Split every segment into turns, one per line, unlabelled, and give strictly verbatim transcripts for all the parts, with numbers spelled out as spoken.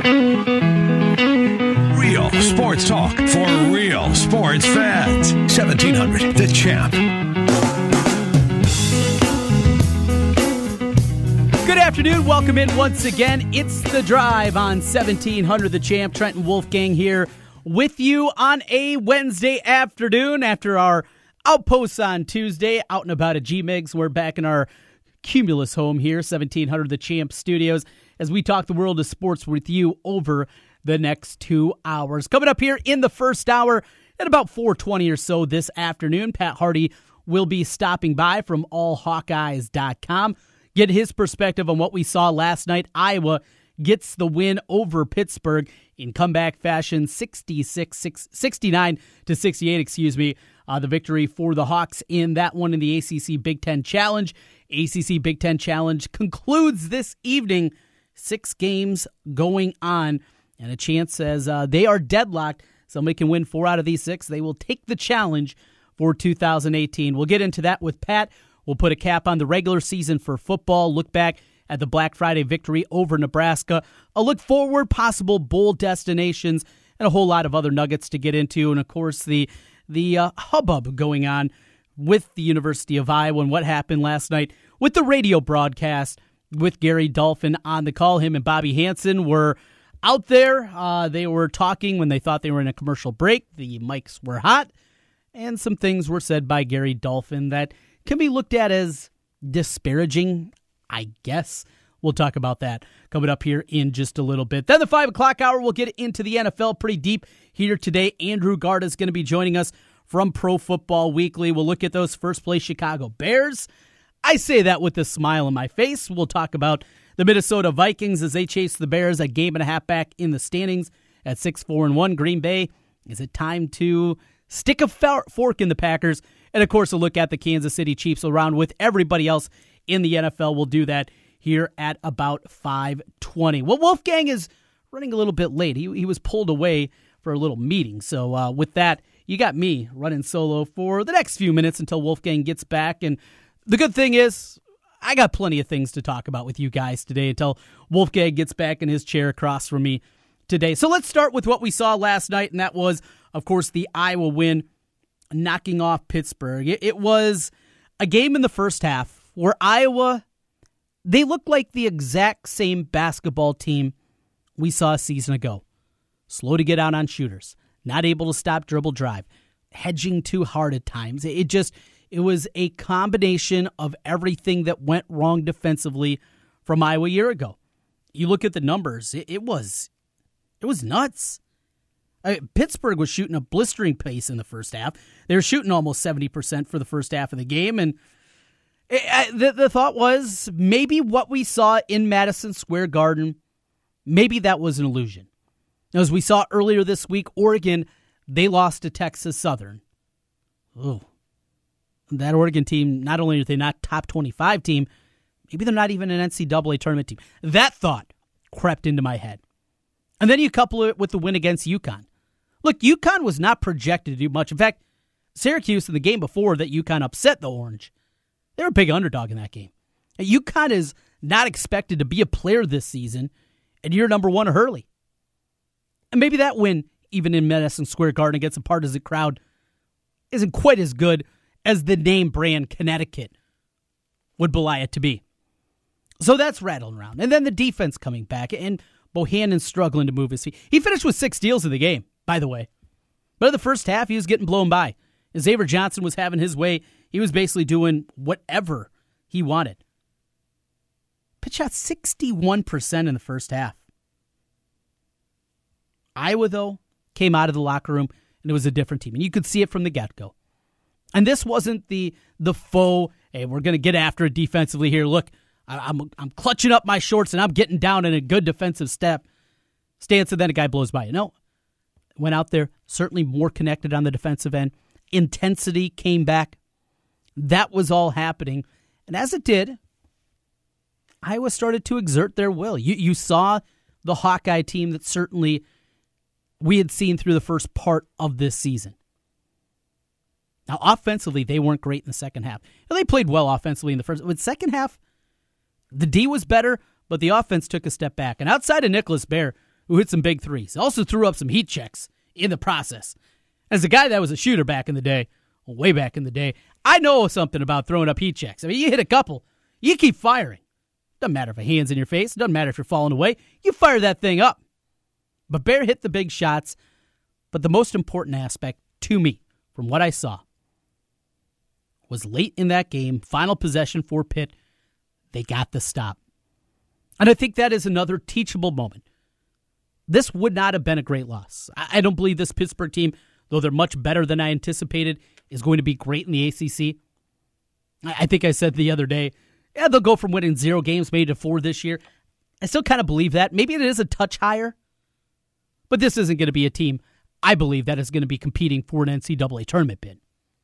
Real sports talk for real sports fans. seventeen hundred The Champ.
Good afternoon. Welcome in once again. It's The Drive on seventeen hundred The Champ. Trenton Wolfgang here with you on a Wednesday afternoon after our outposts on Tuesday. Out and about at G-Migs. We're back in our Cumulus home here, seventeen hundred The Champ Studios, as we talk the world of sports with you over the next two hours. Coming up here in the first hour at about four twenty or so this afternoon, Pat Hardy will be stopping by from all hawkeyes dot com. Get his perspective on what we saw last night. Iowa gets the win over Pittsburgh in comeback fashion, sixty-six, sixty-nine to sixty-eight, excuse me. Uh, the victory for the Hawks in that one in the A C C Big Ten Challenge. A C C Big Ten Challenge concludes this evening. Six games going on, and a chance as uh, they are deadlocked. Somebody can win four out of these six. They will take the challenge for two thousand eighteen. We'll get into that with Pat. We'll put a cap on the regular season for football, look back at the Black Friday victory over Nebraska, a look forward, possible bowl destinations, and a whole lot of other nuggets to get into, and of course the the uh, hubbub going on with the University of Iowa and what happened last night with the radio broadcast with Gary Dolphin on the call. Him and Bobby Hansen were out there. Uh, they were talking when they thought they were in a commercial break. The mics were hot, and some things were said by Gary Dolphin that can be looked at as disparaging, I guess. We'll talk about that coming up here in just a little bit. Then the five o'clock hour, we'll get into the N F L pretty deep here today. Andrew Garda is going to be joining us from Pro Football Weekly. We'll look at those first-place Chicago Bears. I say that with a smile on my face. We'll talk about the Minnesota Vikings as they chase the Bears a game and a half back in the standings at six four and one. Green Bay, is it time to stick a fork in the Packers? And, of course, a look at the Kansas City Chiefs around with everybody else in the N F L. We'll do that here at about five twenty. Well, Wolfgang is running a little bit late. He, he was pulled away for a little meeting. So uh, with that, you got me running solo for the next few minutes until Wolfgang gets back. And the good thing is I got plenty of things to talk about with you guys today until Wolfgang gets back in his chair across from me today. So let's start with what we saw last night, and that was, of course, the Iowa win, knocking off Pittsburgh. It, it was a game in the first half where Iowa, they looked like the exact same basketball team we saw a season ago. Slow to get out on shooters, not able to stop dribble drive, hedging too hard at times. It, it just... It was a combination of everything that went wrong defensively from Iowa a year ago. You look at the numbers, it, it was it was nuts. I mean, Pittsburgh was shooting a blistering pace in the first half. They were shooting almost seventy percent for the first half of the game. And it, I, the, the thought was maybe what we saw in Madison Square Garden, maybe that was an illusion. As we saw earlier this week, Oregon, they lost to Texas Southern. Ooh. That Oregon team, not only are they not top twenty-five team, maybe they're not even an N C double A tournament team. That thought crept into my head. And then you couple it with the win against UConn. Look, UConn was not projected to do much. In fact, Syracuse in the game before that UConn upset the Orange, they were a big underdog in that game. And UConn is not expected to be a player this season, and you're number one Hurley. And maybe that win, even in Madison Square Garden against a partisan crowd, isn't quite as good as the name brand Connecticut would belie it to be. So that's rattling around. And then the defense coming back, and Bohannon struggling to move his feet. He finished with six steals in the game, by the way. But in the first half, he was getting blown by. Xavier Johnson was having his way. He was basically doing whatever he wanted. Pitt shot sixty-one percent in the first half. Iowa, though, came out of the locker room, and it was a different team. And you could see it from the get-go. And this wasn't the the faux, hey, we're going to get after it defensively here. Look, I, I'm I'm clutching up my shorts and I'm getting down in a good defensive step stance, and then a guy blows by you. No, went out there, certainly more connected on the defensive end. Intensity came back. That was all happening. And as it did, Iowa started to exert their will. You, you saw the Hawkeye team that certainly we had seen through the first part of this season. Now, offensively, they weren't great in the second half. They played well offensively in the first. But second half, the D was better, but the offense took a step back. And outside of Nicholas Baer, who hit some big threes. Also threw up some heat checks in the process. As a guy that was a shooter back in the day, way back in the day, I know something about throwing up heat checks. I mean, you hit a couple, you keep firing. Doesn't matter if a hand's in your face. Doesn't matter if you're falling away. You fire that thing up. But Bear hit the big shots. But the most important aspect to me, from what I saw, was late in that game, final possession for Pitt, they got the stop. And I think that is another teachable moment. This would not have been a great loss. I don't believe this Pittsburgh team, though they're much better than I anticipated, is going to be great in the A C C. I think I said the other day, yeah, they'll go from winning zero games maybe to four this year. I still kind of believe that. Maybe it is a touch higher. But this isn't going to be a team, I believe, that is going to be competing for an N C double A tournament bid.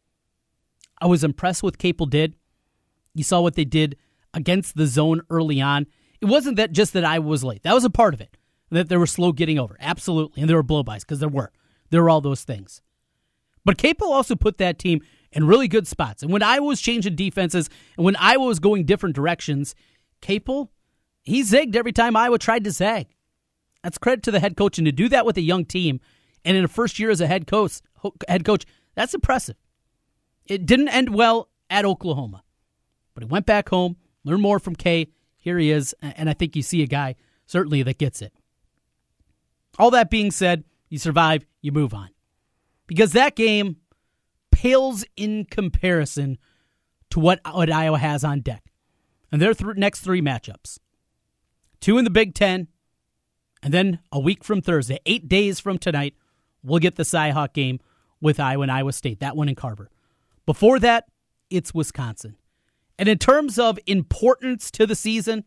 I was impressed with what Capel did. You saw what they did against the zone early on. It wasn't that just that I was late. That was a part of it. That they were slow getting over. Absolutely. And there were blow-bys, because there were. There were all those things. But Capel also put that team in really good spots. And when Iowa was changing defenses, and when Iowa was going different directions, Capel, he zigged every time Iowa tried to zag. That's credit to the head coach. And to do that with a young team, and in a first year as a head coach, head coach, that's impressive. It didn't end well at Oklahoma. But he went back home, learned more from Kay. Here he is, and I think you see a guy, certainly, that gets it. All that being said, you survive, you move on. Because that game pales in comparison to what, what Iowa has on deck. And their th- next three matchups. Two in the Big Ten, and then a week from Thursday, eight days from tonight, we'll get the Cy-Hawk game with Iowa and Iowa State, that one in Carver. Before that, it's Wisconsin. And in terms of importance to the season,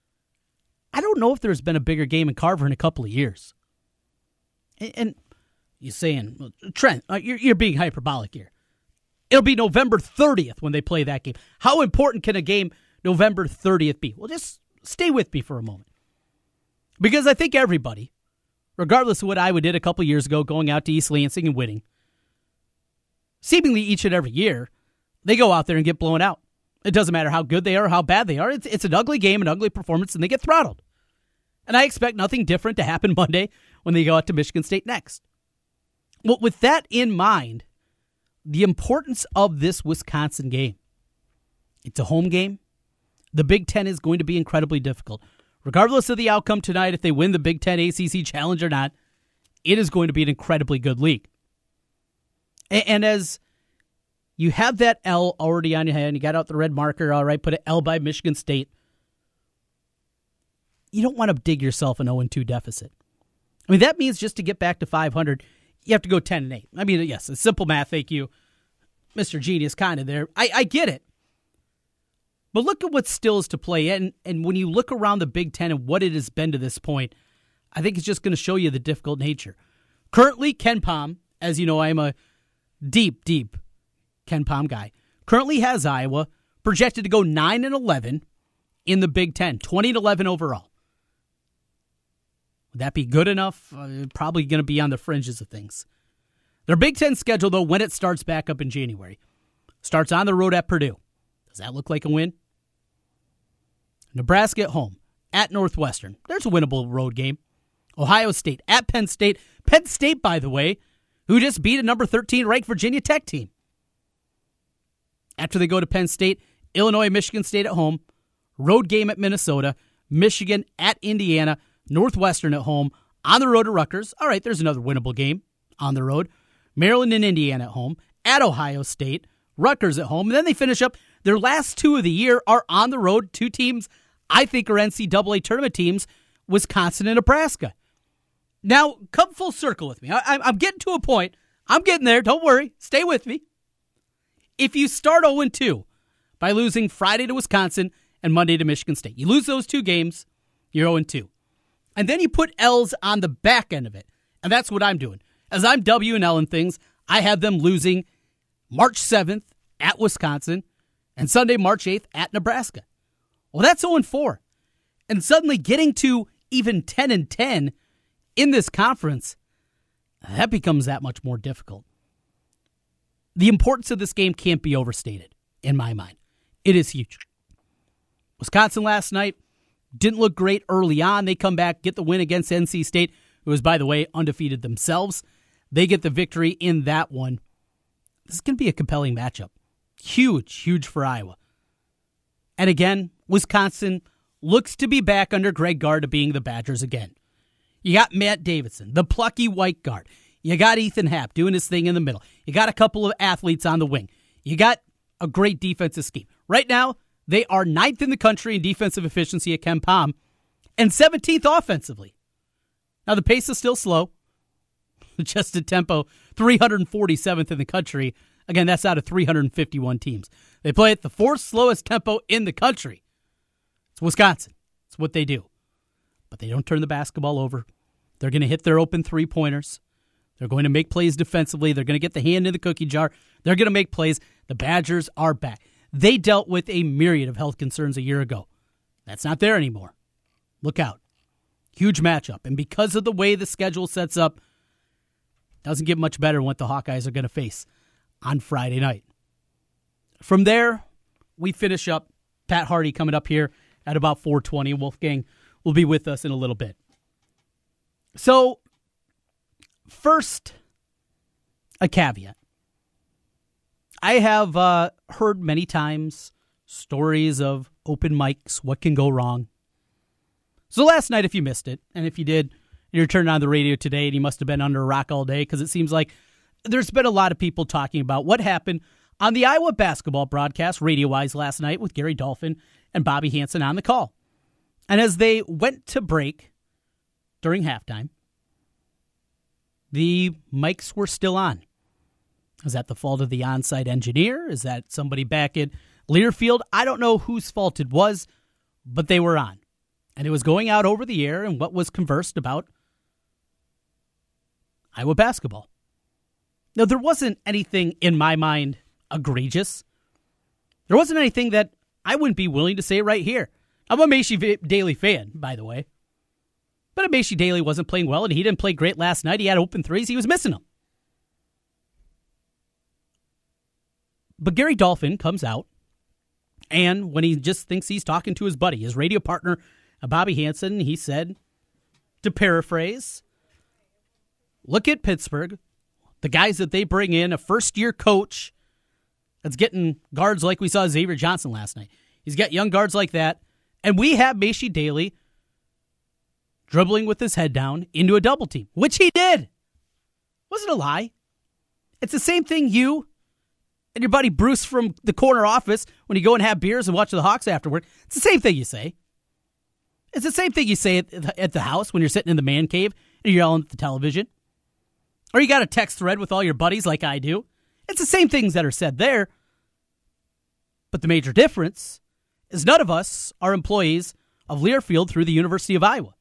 I don't know if there's been a bigger game in Carver in a couple of years. And, and you're saying, Trent, you're, you're being hyperbolic here. It'll be November thirtieth when they play that game. How important can a game November thirtieth be? Well, just stay with me for a moment. Because I think everybody, regardless of what Iowa did a couple of years ago, going out to East Lansing and winning, seemingly each and every year, they go out there and get blown out. It doesn't matter how good they are or how bad they are. It's, it's an ugly game, an ugly performance, and they get throttled. And I expect nothing different to happen Monday when they go out to Michigan State next. Well, with that in mind, the importance of this Wisconsin game. It's a home game. The Big Ten is going to be incredibly difficult. Regardless of the outcome tonight, if they win the Big Ten A C C Challenge or not, it is going to be an incredibly good league. And, and as you have that L already on your hand, you got out the red marker, all right, put an L by Michigan State, you don't want to dig yourself an oh and two deficit. I mean, that means just to get back to five hundred, you have to go ten and eight. I mean, yes, it's simple math, thank you, Mister Genius, kind of there. I, I get it. But look at what still is to play. And, and when you look around the Big Ten and what it has been to this point, I think it's just going to show you the difficult nature. Currently, Ken Pom, as you know, I am a deep, deep Ken Pom guy, currently has Iowa projected to go nine and eleven in the Big Ten, twenty and eleven overall. Would that be good enough? Uh, probably going to be on the fringes of things. Their Big Ten schedule, though, when it starts back up in January, starts on the road at Purdue. Does that look like a win? Nebraska at home, at Northwestern. There's a winnable road game. Ohio State, at Penn State. Penn State, by the way, who just beat a number thirteen ranked Virginia Tech team. After they go to Penn State, Illinois, Michigan State at home, road game at Minnesota, Michigan at Indiana, Northwestern at home, on the road to Rutgers. All right, there's another winnable game on the road. Maryland and Indiana at home, at Ohio State, Rutgers at home, and then they finish up. Their last two of the year are on the road. Two teams I think are N C double A tournament teams, Wisconsin and Nebraska. Now, come full circle with me. I, I'm getting to a point. I'm getting there. Don't worry. Stay with me. If you start oh and two by losing Friday to Wisconsin and Monday to Michigan State, you lose those two games, you're oh and two. And then you put L's on the back end of it. And that's what I'm doing. As I'm W and L in things, I have them losing March seventh at Wisconsin and Sunday, March eighth at Nebraska. Well, that's oh and four. And suddenly getting to even ten and ten in this conference, that becomes that much more difficult. The importance of this game can't be overstated, in my mind. It is huge. Wisconsin last night, Didn't look great early on. They come back, get the win against N C State, who was, by the way, undefeated themselves. They get the victory in that one. This is going to be a compelling matchup. Huge, huge for Iowa. And again, Wisconsin looks to be back under Greg Gard to being the Badgers again. You got Matt Davidson, the plucky white guard. You got Ethan Happ doing his thing in the middle. You got a couple of athletes on the wing. You got a great defensive scheme. Right now, they are ninth in the country in defensive efficiency at KenPom and seventeenth offensively. Now, the pace is still slow. Adjusted tempo, three hundred forty-seventh in the country. Again, that's out of three hundred fifty-one teams. They play at the fourth slowest tempo in the country. It's Wisconsin. It's what they do. But they don't turn the basketball over. They're going to hit their open three-pointers. They're going to make plays defensively. They're going to get the hand in the cookie jar. They're going to make plays. The Badgers are back. They dealt with a myriad of health concerns a year ago. That's not there anymore. Look out. Huge matchup. And because of the way the schedule sets up, doesn't get much better what the Hawkeyes are going to face on Friday night. From there, we finish up. Pat Hardy coming up here at about four twenty. Wolfgang will be with us in a little bit. So, first, a caveat. I have uh, heard many times stories of open mics, what can go wrong. So last night, if you missed it, and if you did, you're turning on the radio today and you must have been under a rock all day because it seems like there's been a lot of people talking about what happened on the Iowa basketball broadcast, radio-wise, last night with Gary Dolphin and Bobby Hansen on the call. And as they went to break during halftime, the mics were still on. Is that the fault of the on-site engineer? Is that somebody back at Learfield? I don't know whose fault it was, but they were on. And it was going out over the air and what was conversed about Iowa basketball. Now, there wasn't anything in my mind egregious. There wasn't anything that I wouldn't be willing to say right here. I'm a Macy Daly fan, by the way. But if Macy Daly wasn't playing well and he didn't play great last night, he had open threes, he was missing them. But Gary Dolphin comes out, and when he just thinks he's talking to his buddy, his radio partner, Bobby Hansen, he said, to paraphrase, look at Pittsburgh, the guys that they bring in, a first-year coach that's getting guards like we saw Xavier Johnson last night. He's got young guards like that, and we have Macy Daly dribbling with his head down into a double team, which he did. Wasn't a lie. It's the same thing you and your buddy Bruce from the corner office, when you go and have beers and watch the Hawks afterward, it's the same thing you say. It's the same thing you say at the house when you're sitting in the man cave and you're yelling at the television. Or you got a text thread with all your buddies like I do. It's the same things that are said there. But the major difference is none of us are employees of Learfield through the University of Iowa.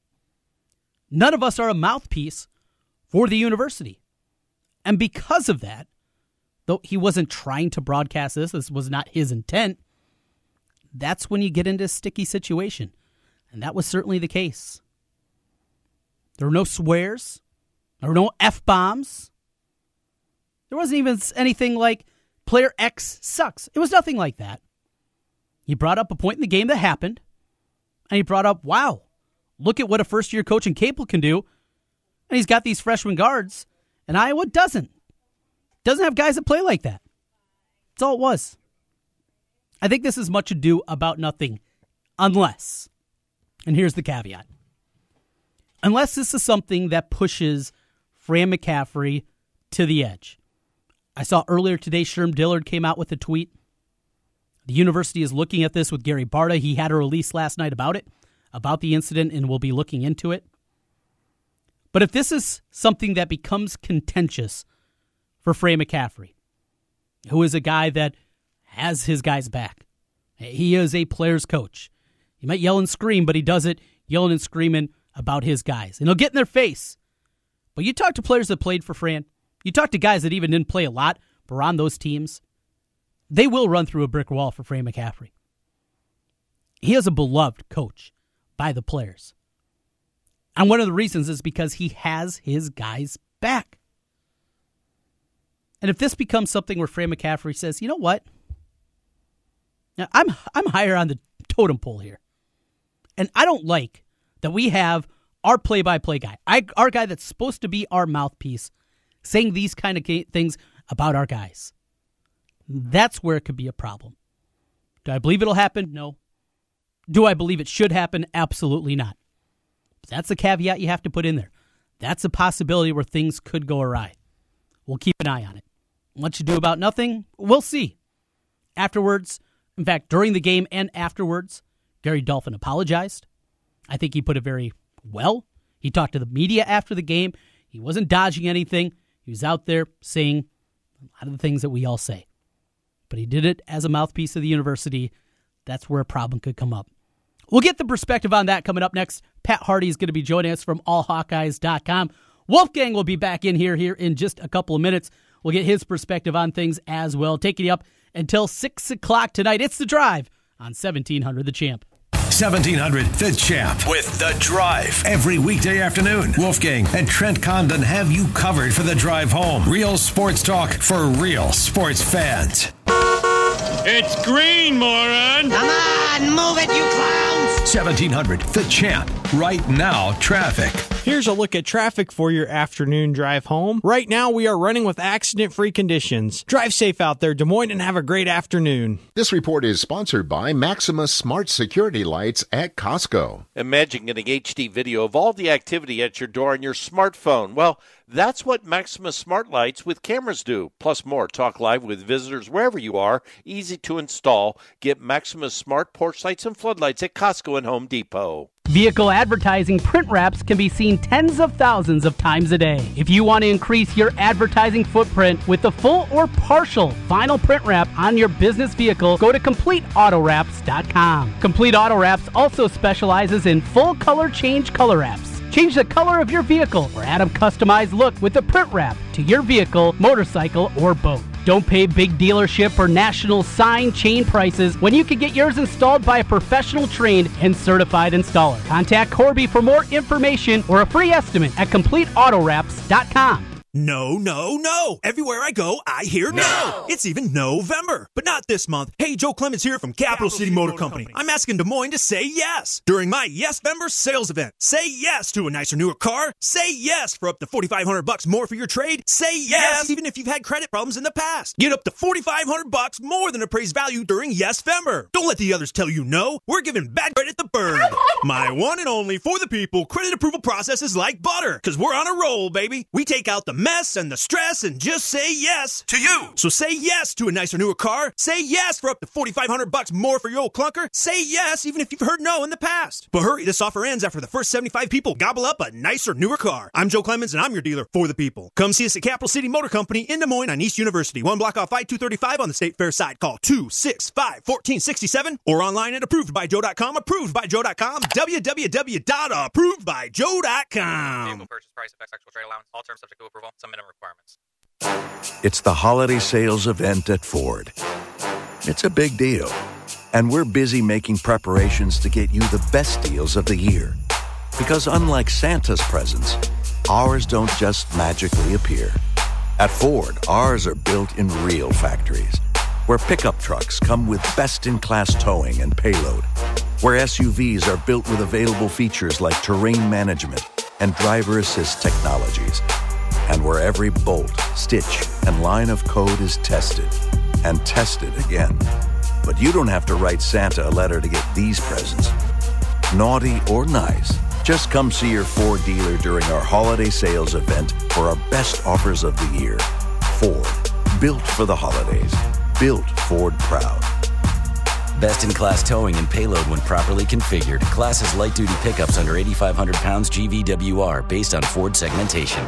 None of us are a mouthpiece for the university. And because of that, though he wasn't trying to broadcast this, this was not his intent, that's when you get into a sticky situation. And that was certainly the case. There were no swears. There were no F-bombs. There wasn't even anything like player X sucks. It was nothing like that. He brought up a point in the game that happened, and he brought up, wow, look at what a first-year coach in Capel can do, and he's got these freshman guards, and Iowa doesn't. Doesn't have guys that play like that. That's all it was. I think this is much ado about nothing, unless, and here's the caveat, unless this is something that pushes Fran McCaffery to the edge. I saw earlier today Sherm Dillard came out with a tweet. The university is looking at this with Gary Barta. He had a release last night about it, about the incident, and will be looking into it. But if this is something that becomes contentious for Fran McCaffery, who is a guy that has his guys back, he is a player's coach. He might yell and scream, but he does it yelling and screaming about his guys. And he'll get in their face. But you talk to players that played for Fran, you talk to guys that even didn't play a lot, but were on those teams, they will run through a brick wall for Fran McCaffery. He is a beloved coach by the players. And one of the reasons is because he has his guys back. And if this becomes something where Fran McCaffery says, you know what? Now, I'm I'm higher on the totem pole here. And I don't like that we have our play-by-play guy, I, our guy that's supposed to be our mouthpiece, saying these kind of things about our guys. That's where it could be a problem. Do I believe it'll happen? No. Do I believe it should happen? Absolutely not. But that's a caveat you have to put in there. That's a possibility where things could go awry. We'll keep an eye on it. What you do about nothing, we'll see. Afterwards, in fact, during the game and afterwards, Gary Dolphin apologized. I think he put it very well. He talked to the media after the game. He wasn't dodging anything. He was out there saying a lot of the things that we all say. But he did it as a mouthpiece of the university. That's where a problem could come up. We'll get the perspective on that coming up next. Pat Hardy is going to be joining us from all hawkeyes dot com. Wolfgang will be back in here, here in just a couple of minutes. We'll get his perspective on things as well. Taking you up until six o'clock tonight. It's The Drive on seventeen hundred The Champ.
seventeen hundred The Champ with The Drive. Every weekday afternoon, Wolfgang and Trent Condon have you covered for the drive home. Real sports talk for real sports fans.
It's green, moron!
Come on, move it, you clowns!
seventeen hundred The Champ. Right now, traffic.
Here's a look at traffic for your afternoon drive home. Right now, we are running with accident-free conditions. Drive safe out there, Des Moines, and have a great afternoon.
This report is sponsored by Maximus Smart Security Lights at Costco.
Imagine getting H D video of all the activity at your door on your smartphone. Well, that's what Maximus Smart Lights with cameras do. Plus more. Talk live with visitors wherever you are. Easy to install. Get Maximus Smart porch lights and floodlights at Costco and Home Depot.
Vehicle advertising print wraps can be seen tens of thousands of times a day. If you want to increase your advertising footprint with the full or partial vinyl print wrap on your business vehicle, go to complete auto wraps dot com. Complete Auto Wraps also specializes in full color change color wraps. Change the color of your vehicle or add a customized look with a print wrap to your vehicle, motorcycle, or boat. Don't pay big dealership or national sign chain prices when you can get yours installed by a professional trained and certified installer. Contact Corby for more information or a free estimate at complete auto wraps dot com.
No, no, no. Everywhere I go, I hear no. no. It's even November, but not this month. Hey, Joe Clemens here from Capital, Capital City, City Motor, Motor Company. Company. I'm asking Des Moines to say yes during my Yes-Vember sales event. Say yes to a nicer, newer car. Say yes for up to forty-five hundred bucks more for your trade. Say yes, yes even if you've had credit problems in the past. Get up to forty-five hundred bucks more than appraised value during Yes-Vember. Don't let the others tell you no. We're giving bad credit the bird. My one and only for the people credit approval process is like butter, because we're on a roll, baby. We take out the mess and the stress and just say yes to you. So say yes to a nicer, newer car. Say yes for up to forty-five hundred bucks more for your old clunker. Say yes even if you've heard no in the past. But hurry, this offer ends after the first seventy-five people gobble up a nicer, newer car. I'm Joe Clemens, and I'm your dealer for the people. Come see us at Capital City Motor Company in Des Moines on East University, one block off I two thirty-five on the State Fair side. Call two six five, one four six seven or online at approved by joe dot com. approved by joe dot com. w w w dot approved by joe dot com.
Vehicle purchase price affects actual trade allowance. All terms subject to approval. Some minimum requirements.
It's the holiday sales event at Ford. It's a big deal, and we're busy making preparations to get you the best deals of the year. Because unlike Santa's presents, ours don't just magically appear. At Ford, ours are built in real factories, where pickup trucks come with best-in-class towing and payload, where S U Vs are built with available features like terrain management and driver assist technologies, and where every bolt, stitch, and line of code is tested and tested again. But you don't have to write Santa a letter to get these presents. Naughty or nice, just come see your Ford dealer during our holiday sales event for our best offers of the year. Ford, built for the holidays. Built Ford proud.
Best-in-class towing and payload when properly configured. Class is light-duty pickups under eighty-five hundred pounds G V W R based on Ford segmentation.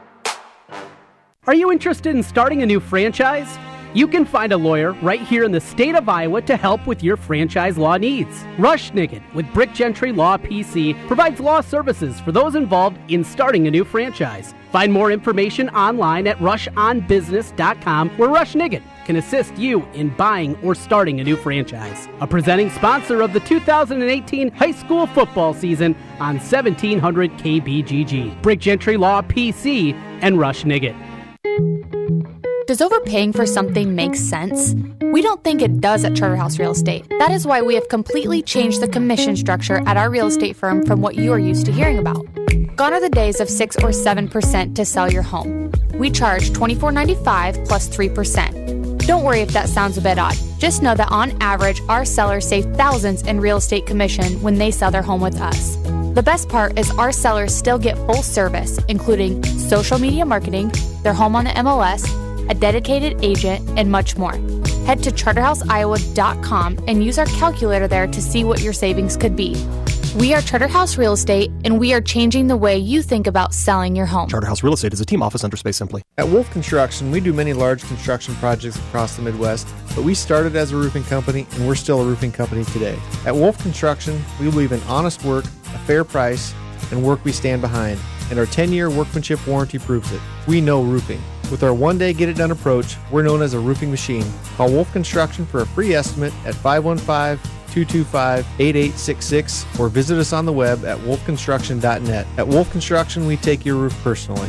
Are you interested in starting a new franchise? You can find a lawyer right here in the state of Iowa to help with your franchise law needs. Rush Niggett with Brick Gentry Law P C provides law services for those involved in starting a new franchise. Find more information online at rush on business dot com, where Rush Niggett can assist you in buying or starting a new franchise. A presenting sponsor of the two thousand eighteen high school football season on seventeen hundred K B G G. Brick Gentry Law P C and Rush Niggett.
Does overpaying for something make sense? We don't think it does at Charterhouse Real Estate. That is why we have completely changed the commission structure at our real estate firm from what you are used to hearing about. Gone are the days of six or seven percent to sell your home. We charge twenty-four ninety-five plus three percent. Don't worry if that sounds a bit odd. Just know that on average, our sellers save thousands in real estate commission when they sell their home with us. The best part is our sellers still get full service, including social media marketing, their home on the M L S, a dedicated agent, and much more. Head to charterhouse iowa dot com and use our calculator there to see what your savings could be. We are Charterhouse Real Estate, and we are changing the way you think about selling your home.
Charterhouse Real Estate is a team office under Space Simply.
At Wolf Construction, we do many large construction projects across the Midwest, but we started as a roofing company, and we're still a roofing company today. At Wolf Construction, we believe in honest work, a fair price, and work we stand behind, and our ten-year workmanship warranty proves it. We know roofing. With our one-day get-it-done approach, we're known as a roofing machine. Call Wolf Construction for a free estimate at five one five, two two five, eight eight six six or visit us on the web at wolf construction dot net. At Wolf Construction, we take your roof personally.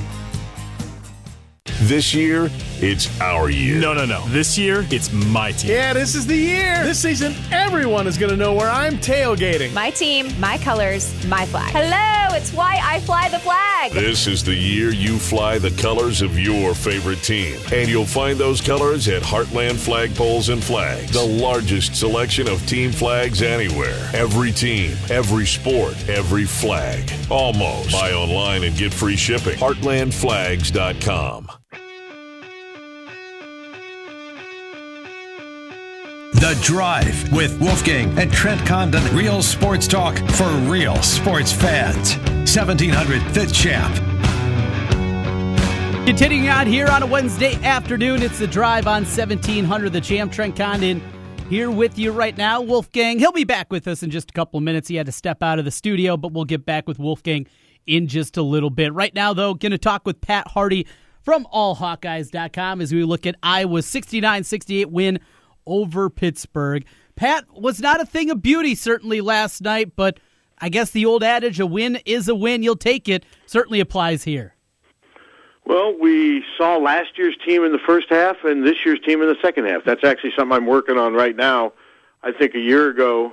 This year, it's our year.
No, no, no. This year, it's my team.
Yeah, this is the year. This season, everyone is going to know where I'm tailgating.
My team, my colors, my flag. Hello, it's why I fly the flag.
This is the year you fly the colors of your favorite team. And you'll find those colors at Heartland Flagpoles and Flags, the largest selection of team flags anywhere. Every team, every sport, every flag. Almost. Buy online and get free shipping. heartland flags dot com.
The Drive with Wolfgang and Trent Condon. Real sports talk for real sports fans. seventeen hundred The Champ.
Continuing on here on a Wednesday afternoon, it's The Drive on seventeen hundred The Champ. Trent Condon here with you right now. Wolfgang, he'll be back with us in just a couple of minutes. He had to step out of the studio, but we'll get back with Wolfgang in just a little bit. Right now, though, going to talk with Pat Harty from all hawkeyes dot com as we look at Iowa's sixty-nine sixty-eight win over Pittsburgh. Pat, was not a thing of beauty certainly last night, but I guess the old adage, a win is a win, you'll take it, certainly applies here.
Well, we saw last year's team in the first half and this year's team in the second half. That's actually something I'm working on right now. I think a year ago,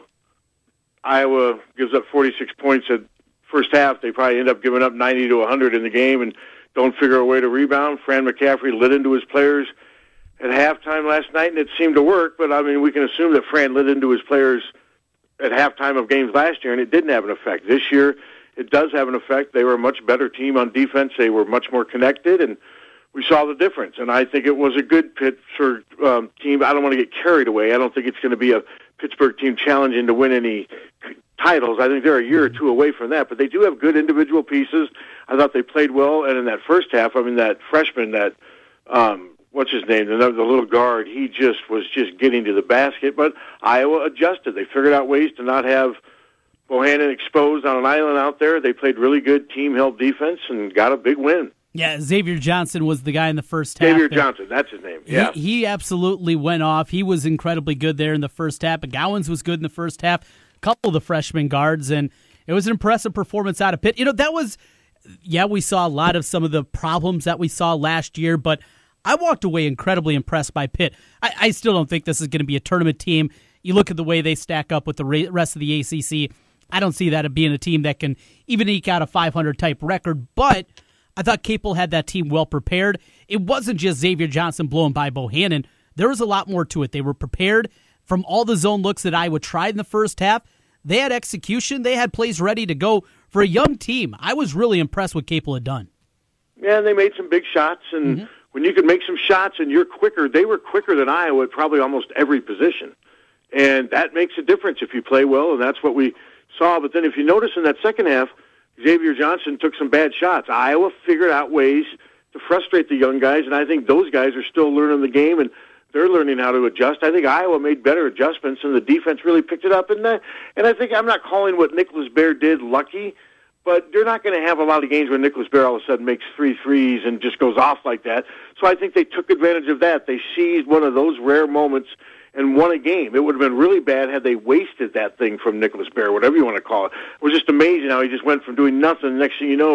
Iowa gives up forty-six points at first half. They probably end up giving up ninety to one hundred in the game and don't figure a way to rebound. Fran McCaffrey lit into his players at halftime last night, and it seemed to work, but, I mean, we can assume that Fran lit into his players at halftime of games last year, and it didn't have an effect. This year, it does have an effect. They were a much better team on defense. They were much more connected, and we saw the difference. And I think it was a good Pittsburgh um, team. I don't want to get carried away. I don't think it's going to be a Pittsburgh team challenging to win any titles. I think they're a year or two away from that, but they do have good individual pieces. I thought they played well, and in that first half, I mean, that freshman, that um, what's his name, the, the little guard, he just was just getting to the basket, but Iowa adjusted. They figured out ways to not have Bohannon exposed on an island out there. They played really good team-help defense and got a big win.
Yeah, Xavier Johnson was the guy in the first half.
Xavier
there.
Johnson, that's his name, yeah.
He, he absolutely went off. He was incredibly good there in the first half. McGowens was good in the first half. A couple of the freshman guards, and it was an impressive performance out of Pitt. You know, that was, yeah, we saw a lot of some of the problems that we saw last year, but I walked away incredibly impressed by Pitt. I, I still don't think this is going to be a tournament team. You look at the way they stack up with the rest of the A C C, I don't see that as being a team that can even eke out a five hundred type record, but I thought Capel had that team well prepared. It wasn't just Xavier Johnson blowing by Bohannon. There was a lot more to it. They were prepared from all the zone looks that Iowa tried in the first half. They had execution. They had plays ready to go for a young team. I was really impressed with what Capel had done.
Yeah, they made some big shots, and mm-hmm. when you can make some shots and you're quicker, they were quicker than Iowa at probably almost every position. And that makes a difference if you play well, and that's what we saw. But then if you notice in that second half, Xavier Johnson took some bad shots. Iowa figured out ways to frustrate the young guys, and I think those guys are still learning the game, and they're learning how to adjust. I think Iowa made better adjustments, and the defense really picked it up. And, uh, and I think I'm not calling what Nicholas Baer did lucky, but they're not going to have a lot of games where Nicholas Baer all of a sudden makes three threes and just goes off like that. So I think they took advantage of that. They seized one of those rare moments and won a game. It would have been really bad had they wasted that thing from Nicholas Baer, whatever you want to call it. It was just amazing how he just went from doing nothing. The next thing you know,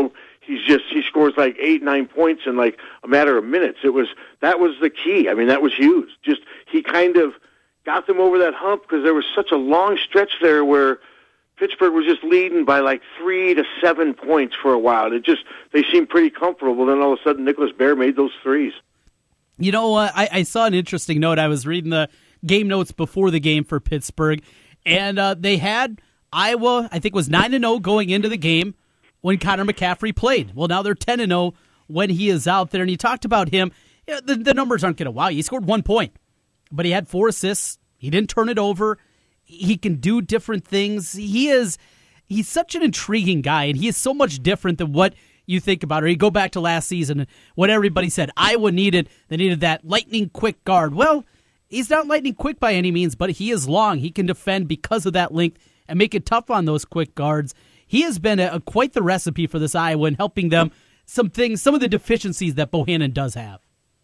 he's just he scores like eight, nine points in like a matter of minutes. It was that was the key. I mean, that was huge. Just he kind of got them over that hump because there was such a long stretch there where Pittsburgh was just leading by like three to seven points for a while. It just they seemed pretty comfortable. Then all of a sudden, Nicholas Baer made those threes.
You know, uh, I, I saw an interesting note. I was reading the game notes before the game for Pittsburgh, and uh, they had Iowa, I think, was nine and zero going into the game when Connor McCaffrey played. Well, now they're ten and zero when he is out there. And you talked about him. You know, the, the numbers aren't going to wow you. He scored one point, but he had four assists. He didn't turn it over. He can do different things. He is he's such an intriguing guy, and he is so much different than what you think about it. Or you go back to last season and what everybody said. Iowa needed, they needed that lightning quick guard. Well, he's not lightning quick by any means, but he is long. He can defend because of that length and make it tough on those quick guards. He has been a, a, quite the recipe for this Iowa in helping them some things, some of the deficiencies that Bohannon does have.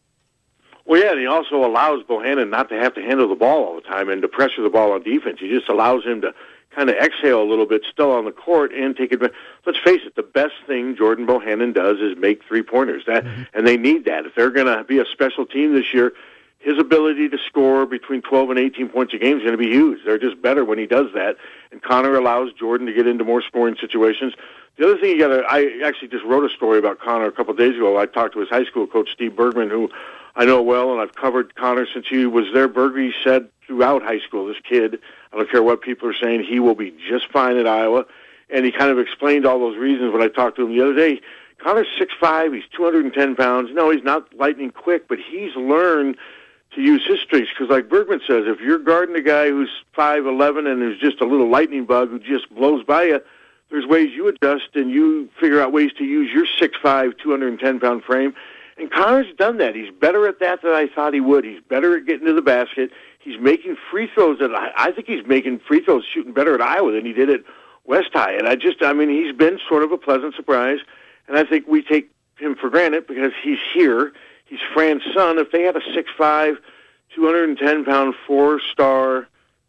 Well, yeah, and he also allows Bohannon not to have to handle the ball all the time and to pressure the ball on defense. He just allows him to kind of exhale a little bit still on the court and take advantage. Let's face it, the best thing Jordan Bohannon does is make three-pointers, That mm-hmm. and they need that. If they're going to be a special team this year, his ability to score between twelve and eighteen points a game is going to be huge. They're just better when he does that, and Connor allows Jordan to get into more scoring situations. The other thing you got to, I actually just wrote a story about Connor a couple of days ago. I talked to his high school coach, Steve Bergman, who I know well, and I've covered Connor since he was there. Berge said throughout high school, this kid, I don't care what people are saying, he will be just fine at Iowa. And he kind of explained all those reasons when I talked to him the other day. Connor's six five, he's two hundred ten pounds. No, he's not lightning quick, but he's learned to use his strengths. Because like Bergman says, if you're guarding a guy who's five eleven and there's just a little lightning bug who just blows by you, there's ways you adjust and you figure out ways to use your six five, two hundred ten pound frame. And Connor's done that. He's better at that than I thought he would. He's better at getting to the basket. He's making free throws. At, I think he's making free throws shooting better at Iowa than he did at West High. And I just, I mean, he's been sort of a pleasant surprise. And I think we take him for granted because he's here. He's Fran's son. If they had a six five, two hundred ten pound, four-star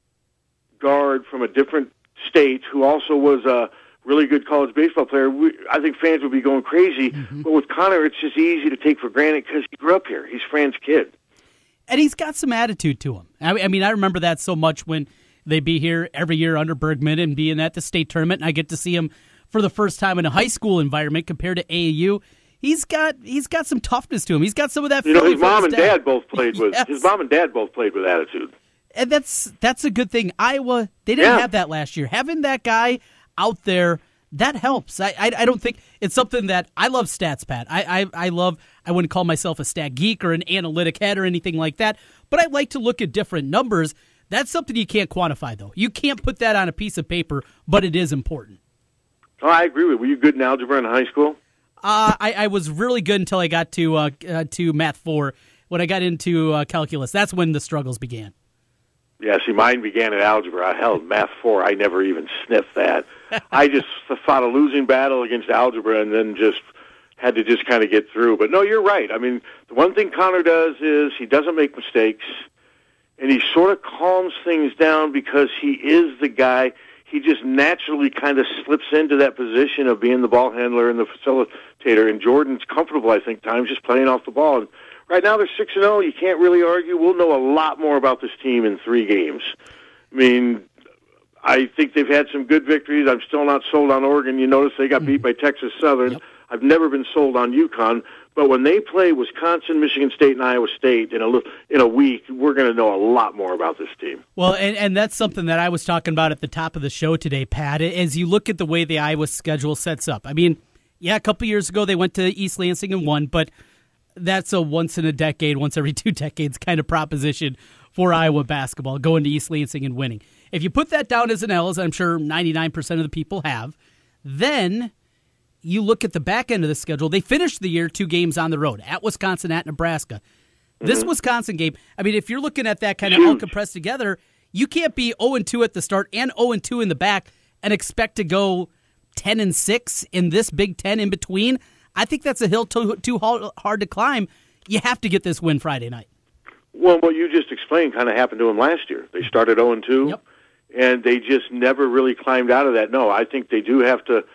guard from a different state who also was a really good college baseball player, we, I think fans would be going crazy. Mm-hmm. But with Connor, it's just easy to take for granted because he grew up here. He's Fran's kid.
And he's got some attitude to him. I, I mean, I remember that so much when they'd be here every year under Bergman and being at the state tournament, and I get to see him for the first time in a high school environment compared to A A U. He's got he's got some toughness to him. He's got some of that.
You know, his mom and dad both played with yes. his mom and dad both played with attitude,
and that's that's a good thing. Iowa, they didn't
yeah.
have that last year. Having that guy out there, that helps. I, I I don't think it's something that I love stats, Pat. I, I I love. I wouldn't call myself a stat geek or an analytic head or anything like that, but I like to look at different numbers. That's something you can't quantify, though. You can't put that on a piece of paper, but it is important.
Oh, I agree with you. Were you good in algebra in high school?
Uh, I, I was really good until I got to uh, uh, to Math four. When I got into uh, calculus, that's when the struggles began.
Yeah, see, mine began at algebra. Hell, Math four, I never even sniffed that. I just fought a losing battle against algebra and then just had to just kind of get through. But no, you're right. I mean, the one thing Connor does is he doesn't make mistakes, and he sort of calms things down because he is the guy. He just naturally kind of slips into that position of being the ball handler and the facilitator. And Jordan's comfortable, I think, times just playing off the ball. And right now they're six and zero. You can't really argue. We'll know a lot more about this team in three games. I mean, I think they've had some good victories. I'm still not sold on Oregon. You notice they got beat by Texas Southern. Yep. I've never been sold on UConn. But when they play Wisconsin, Michigan State, and Iowa State in a in a week, we're going to know a lot more about this team.
Well, and, and that's something that I was talking about at the top of the show today, Pat, as you look at the way the Iowa schedule sets up. I mean, yeah, a couple years ago they went to East Lansing and won, but that's a once-in-a-decade, once every two decades kind of proposition for Iowa basketball, going to East Lansing and winning. If you put that down as an L, as I'm sure ninety-nine percent of the people have, then you look at the back end of the schedule. They finished the year two games on the road, at Wisconsin, at Nebraska. Mm-hmm. This Wisconsin game, I mean, if you're looking at that kind of all compressed together, you can't be oh and two at the start and oh and two in the back and expect to go ten and six in this Big Ten in between. I think that's a hill too, too hard to climb. You have to get this win Friday night.
Well, what you just explained kind of happened to them last year. They started oh and two,
yep.
and they just never really climbed out of that. No, I think they do have to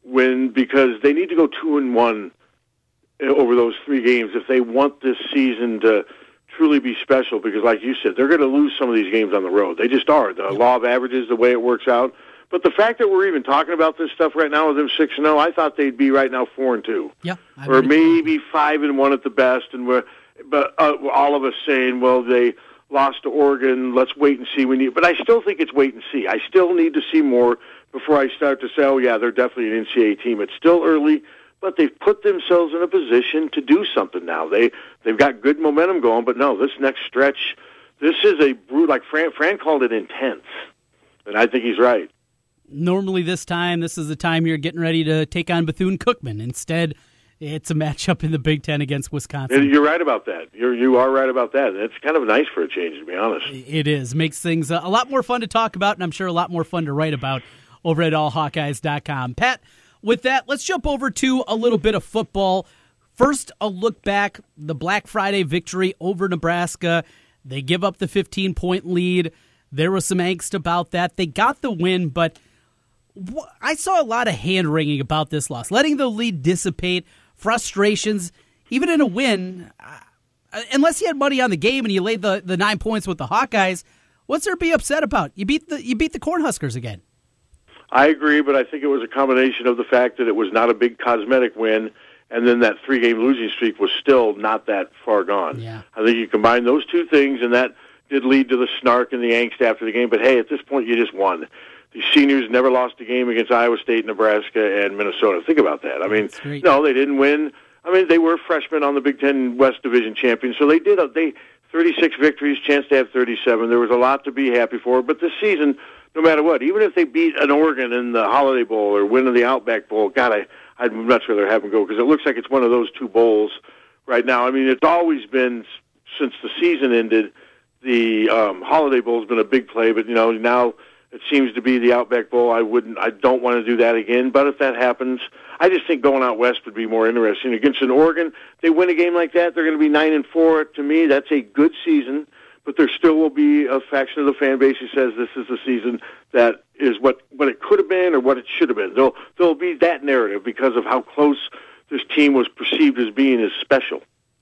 when because they need to go two and one over those three games if they want this season to truly be special. Because, like you said, they're going to lose some of these games on the road. They just are. The law of averages, the way it works out. But the fact that we're even talking about this stuff right now with them six and zero, I thought they'd be right now four and two,
yeah,
or maybe five and one at the best. And we're, but uh, all of us saying, well, they lost to Oregon. Let's wait and see. We need, but I still think it's wait and see. I still need to see more before I start to say, oh yeah, they're definitely an N C double A team. It's still early, but they've put themselves in a position to do something now. They they've got good momentum going. But no, this next stretch, this is a brutal. Like Fran, Fran called it intense, and I think he's right.
Normally this time, this is the time you're getting ready to take on Bethune-Cookman. Instead, it's a matchup in the Big Ten against Wisconsin.
And you're right about that. You're, you are right about that. It's kind of nice for a change, to be honest.
It is. Makes things a lot more fun to talk about, and I'm sure a lot more fun to write about over at all hawkeyes dot com. Pat, with that, let's jump over to a little bit of football. First, a look back, the Black Friday victory over Nebraska. They give up the fifteen-point lead. There was some angst about that. They got the win, but I saw a lot of hand-wringing about this loss, letting the lead dissipate, frustrations, even in a win. Uh, unless you had money on the game and you laid the, the nine points with the Hawkeyes, what's there to be upset about? You beat the you beat the Cornhuskers again.
I agree, but I think it was a combination of the fact that it was not a big cosmetic win, and then that three-game losing streak was still not that far gone.
Yeah.
I think you combine those two things, and that did lead to the snark and the angst after the game. But, hey, at this point, you just won. The seniors never lost a game against Iowa State, Nebraska, and Minnesota. Think about that. I mean, no, they didn't win. I mean, they were freshmen on the Big Ten West Division champions, so they did. A, they thirty-six victories, chance to have thirty-seven. There was a lot to be happy for. But this season, no matter what, even if they beat an Oregon in the Holiday Bowl or win in the Outback Bowl, God, I, I'd much rather have them go because it looks like it's one of those two bowls right now. I mean, it's always been, since the season ended, the um, Holiday Bowl's been a big play, but, you know, now it seems to be the Outback Bowl. I wouldn't, I don't want to do that again. But if that happens, I just think going out west would be more interesting. Against an Oregon, they win a game like that, they're going to be nine and four. To me, that's a good season. But there still will be a faction of the fan base who says this is the season that is what, what it could have been or what it should have been. There'll there'll be that narrative because of how close this team was perceived as being as special.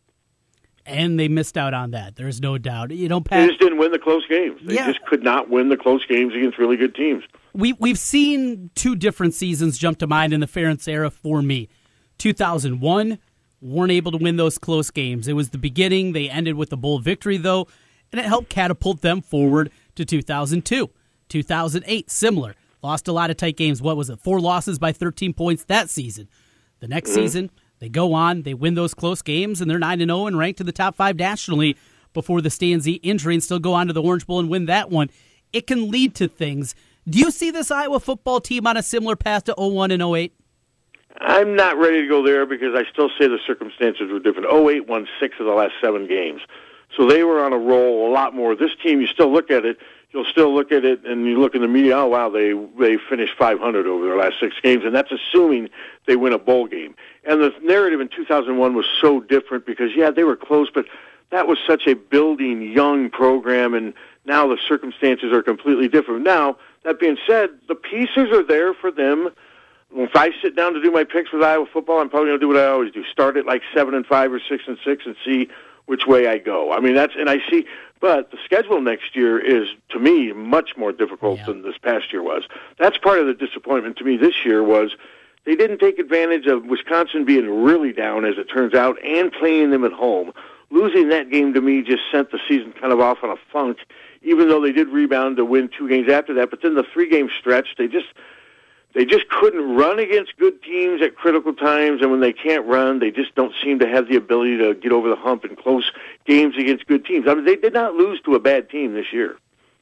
And they missed out on that. There's no doubt. You know, Pat,
they just didn't win the close games. They
yeah.
just could not win the close games against really good teams.
We, we've seen two different seasons jump to mind in the Ferentz era for me. two thousand one, weren't able to win those close games. It was the beginning. They ended with a bowl victory, though, and it helped catapult them forward to two thousand two. two thousand eight, similar. Lost a lot of tight games. What was it? Four losses by thirteen points that season. The next mm-hmm. season, they go on, they win those close games, and they're nine and oh and ranked to the top five nationally before the Stanzi injury and still go on to the Orange Bowl and win that one. It can lead to things. Do you see this Iowa football team on a similar path to oh one and oh eight?
I'm not ready to go there because I still say the circumstances were different. oh eight won six of the last seven games. So they were on a roll a lot more. This team, you still look at it, you'll still look at it, and you look in the media, oh, wow, they they finished five hundred over their last six games, and that's assuming they win a bowl game. And the narrative in two thousand one was so different because, yeah, they were close, but that was such a building, young program, and now the circumstances are completely different. Now, that being said, the pieces are there for them. If I sit down to do my picks with Iowa football, I'm probably going to do what I always do, start at like seven and five or six and six and see which way I go. I mean, that's, and I see, but the schedule next year is, to me, much more difficult yeah. than this past year was. That's part of the disappointment to me this year was they didn't take advantage of Wisconsin being really down, as it turns out, and playing them at home. Losing that game to me just sent the season kind of off on a funk, even though they did rebound to win two games after that. But then the three-game stretch, they just they just couldn't run against good teams at critical times, and when they can't run, they just don't seem to have the ability to get over the hump in close games against good teams. I mean, they did not lose to a bad team this year.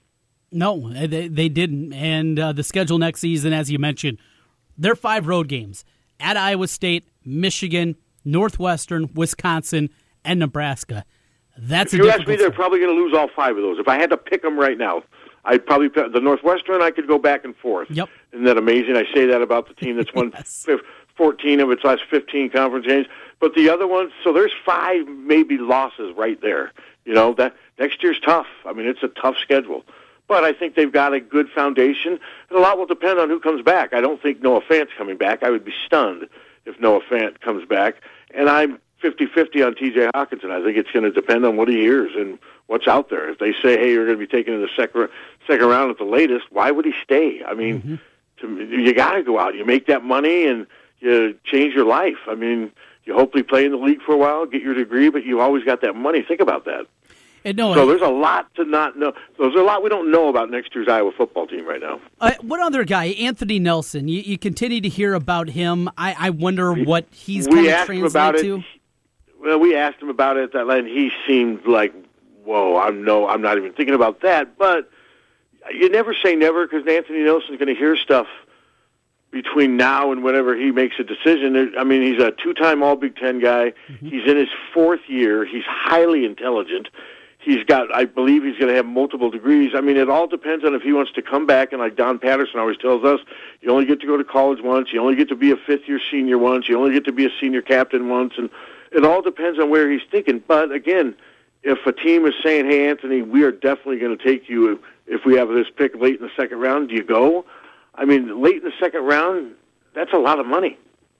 No, they, they didn't. And uh, the schedule next season, as you mentioned, they're five road games at Iowa State, Michigan, Northwestern, Wisconsin, and Nebraska. That's
if
a
you ask me, they're
start.
probably going to lose all five of those. If I had to pick them right now, I'd probably pick the Northwestern. I could go back and forth.
Yep.
Isn't that amazing? I say that about the team that's won
yes.
fourteen of its last fifteen conference games. But the other ones, so there's five maybe losses right there. You know, that next year's tough. I mean, it's a tough schedule. But I think they've got a good foundation, and a lot will depend on who comes back. I don't think Noah Fant's coming back. I would be stunned if Noah Fant comes back. And I'm fifty-fifty on T J Hawkinson. I think it's going to depend on what he hears and what's out there. If they say, hey, you're going to be taken in the second, second round at the latest, why would he stay? I mean, mm-hmm. to, you got to go out. You make that money, and you change your life. I mean, you hopefully play in the league for a while, get your degree, but you always got that money. Think about that.
And no,
so there's a lot to not know. There's a lot we don't know about next year's Iowa football team right now.
Uh, one other guy, Anthony Nelson. You, you continue to hear about him. I, I wonder what he's going to translate to.
It, well, we asked him about it at that line. He seemed like, whoa, I'm no, I'm not even thinking about that. But you never say never, because Anthony Nelson's going to hear stuff between now and whenever he makes a decision. I mean, he's a two-time All-Big Ten guy. Mm-hmm. He's in his fourth year. He's highly intelligent. He's got, I believe he's going to have multiple degrees. I mean, it all depends on if he wants to come back, and like Don Patterson always tells us, you only get to go to college once, you only get to be a fifth-year senior once, you only get to be a senior captain once, and it all depends on where he's thinking. But, again, if a team is saying, hey, Anthony, we are definitely going to take you if we have this pick late in the second round, do you go? I mean, late in the second round, that's a lot of money.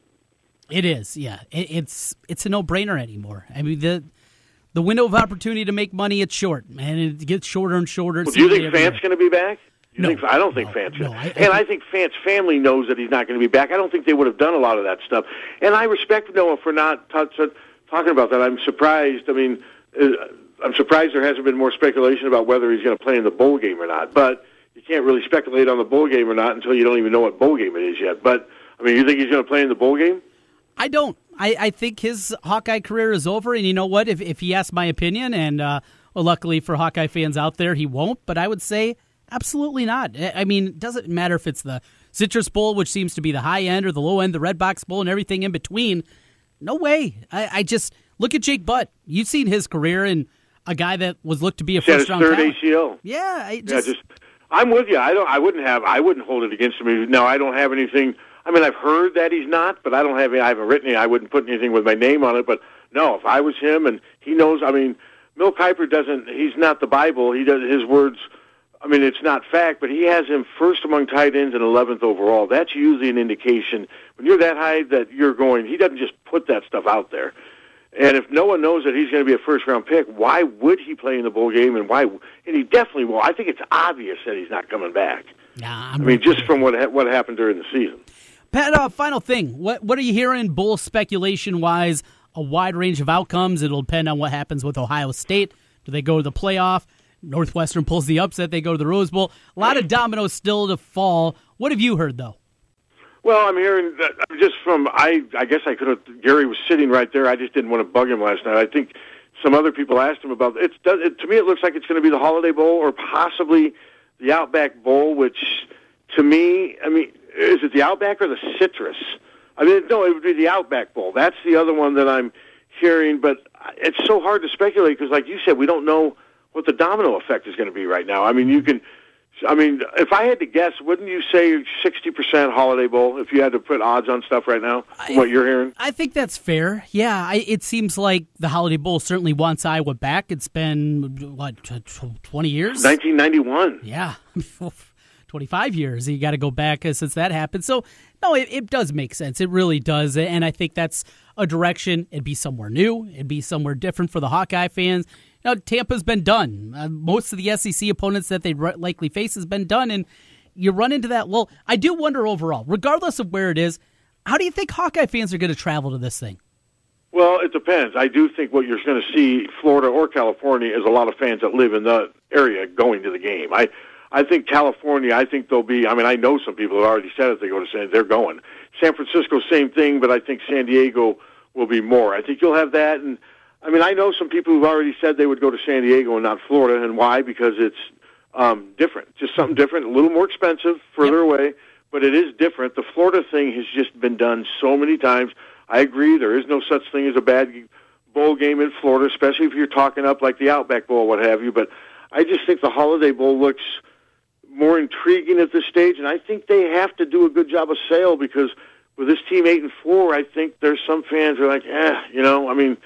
It is, yeah. It, it's it's a no-brainer anymore. I mean, the the window of opportunity to make money, it's short, and it gets shorter and shorter.
Well, do you think Fant's going to be back? You
no,
think, I don't think
no,
Fant's going
no,
to.
I, I
And I think Fant's family knows that he's not going to be back. I don't think they would have done a lot of that stuff. And I respect Noah for not t- t- talking about that. I'm surprised. I mean, uh, I'm surprised there hasn't been more speculation about whether he's going to play in the bowl game or not. But you can't really speculate on the bowl game or not until you don't even know what bowl game it is yet. But, I mean, you think he's going to play in the bowl game?
I don't. I, I think his Hawkeye career is over, and you know what? If if he asks my opinion, and uh, well, luckily for Hawkeye fans out there, he won't, but I would say absolutely not. I mean, it doesn't matter if it's the Citrus Bowl, which seems to be the high end, or the low end, the Red Box Bowl, and everything in between. No way. I, I just, look at Jake Butt. You've seen his career, and a guy that was looked to be a first-round
third
talent.
A C L.
Yeah, I just,
yeah, just I'm with you. I don't. I wouldn't have. I wouldn't hold it against him. No, I don't have anything. I mean, I've heard that he's not, but I don't have. I haven't written it. I wouldn't put anything with my name on it. But no, if I was him, and he knows. I mean, Mil Kiper doesn't. He's not the Bible. He does his words. I mean, it's not fact, but he has him first among tight ends and eleventh overall. That's usually an indication when you're that high that you're going. He doesn't just put that stuff out there. And if no one knows that he's going to be a first-round pick, why would he play in the bowl game? And why? And he definitely will. I think it's obvious that he's not coming back.
Nah,
I mean, just from what ha- what happened during the season.
Pat, uh, final thing. What what are you hearing, bowl speculation-wise? A wide range of outcomes. It'll depend on what happens with Ohio State. Do they go to the playoff? Northwestern pulls the upset. They go to the Rose Bowl. A lot of dominoes still to fall. What have you heard, though?
Well, I'm hearing that just from, I I guess I could have, Gary was sitting right there. I just didn't want to bug him last night. I think some other people asked him about it. Does, it to me, it looks like it's going to be the Holiday Bowl or possibly the Outback Bowl, which to me, I mean, is it the Outback or the Citrus? I mean, no, it would be the Outback Bowl. That's the other one that I'm hearing, but it's so hard to speculate because, like you said, we don't know what the domino effect is going to be right now. I mean, you can, I mean, if I had to guess, wouldn't you say sixty percent Holiday Bowl if you had to put odds on stuff right now, from what you're hearing?
I think that's fair. Yeah, I, it seems like the Holiday Bowl certainly wants Iowa back. It's been, what, twenty years?
nineteen ninety-one.
Yeah, twenty-five years. You got to go back since that happened. So, no, it, it does make sense. It really does. And I think that's a direction. It'd be somewhere new. It'd be somewhere different for the Hawkeye fans. You know, Tampa's been done. Uh, most of the S E C opponents that they'd re- likely face has been done, and you run into that lull. I do wonder overall, regardless of where it is, how do you think Hawkeye fans are going to travel to this thing?
Well, it depends. I do think what you're going to see, Florida or California, is a lot of fans that live in the area going to the game. I, I think California, I think there'll be, I mean, I know some people have already said if they go to San, they're going. San Francisco, same thing, but I think San Diego will be more. I think you'll have that, and I mean, I know some people who've already said they would go to San Diego and not Florida, and why? Because it's um, different, just something different, a little more expensive, further yep. away, but it is different. The Florida thing has just been done so many times. I agree, there is no such thing as a bad bowl game in Florida, especially if you're talking up like the Outback Bowl, what have you, but I just think the Holiday Bowl looks more intriguing at this stage, and I think they have to do a good job of sale because with this team eight and four, I think there's some fans who are like, eh, you know, I mean,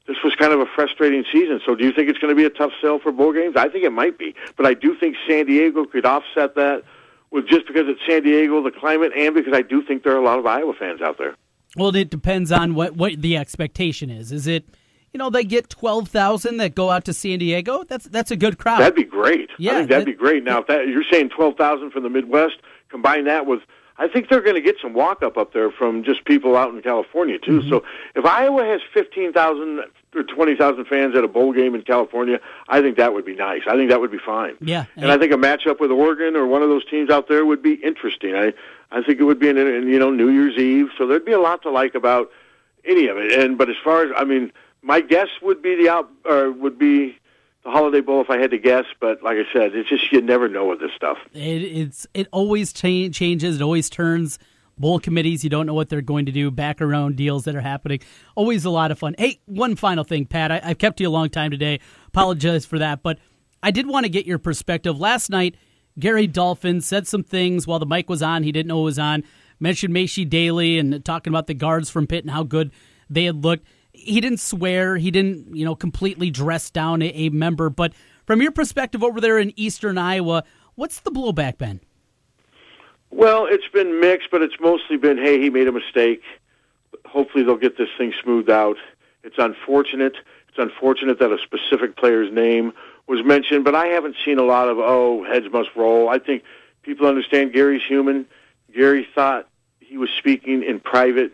this was kind of a frustrating season. So do you think it's going to be a tough sell for bowl games? I think it might be. But I do think San Diego could offset that with just because it's San Diego, the climate, and because I do think there are a lot of Iowa fans out there.
Well, it depends on what, what the expectation is. Is it, you know, they get twelve thousand that go out to San Diego? That's that's a good crowd.
That'd be great.
Yeah,
I think that'd
that,
be great. Now, if that, you're saying twelve thousand from the Midwest, combine that with, I think they're going to get some walk-up up there from just people out in California, too. Mm-hmm. So if Iowa has fifteen thousand or twenty thousand fans at a bowl game in California, I think that would be nice. I think that would be fine.
Yeah.
And, and I think a matchup with Oregon or one of those teams out there would be interesting. I, I think it would be, in, in, you know, New Year's Eve. So there'd be a lot to like about any of it. And But as far as, I mean, my guess would be the out, or would be the Holiday Bowl if I had to guess, but like I said, it's just you never know with this stuff.
It, it's it always cha- changes. It always turns. Bowl committees, you don't know what they're going to do. Back around deals that are happening. Always a lot of fun. Hey, one final thing, Pat. I, I've kept you a long time today. Apologize for that, but I did want to get your perspective. Last night, Gary Dolphin said some things while the mic was on. He didn't know it was on. Mentioned Macy Daly and talking about the guards from Pitt and how good they had looked. He didn't swear. He didn't, you know, completely dress down a, a member. But from your perspective over there in eastern Iowa, what's the blowback been?
Well, it's been mixed, but it's mostly been, hey, he made a mistake. Hopefully they'll get this thing smoothed out. It's unfortunate. It's unfortunate that a specific player's name was mentioned, but I haven't seen a lot of, oh, heads must roll. I think people understand Gary's human. Gary thought he was speaking in private,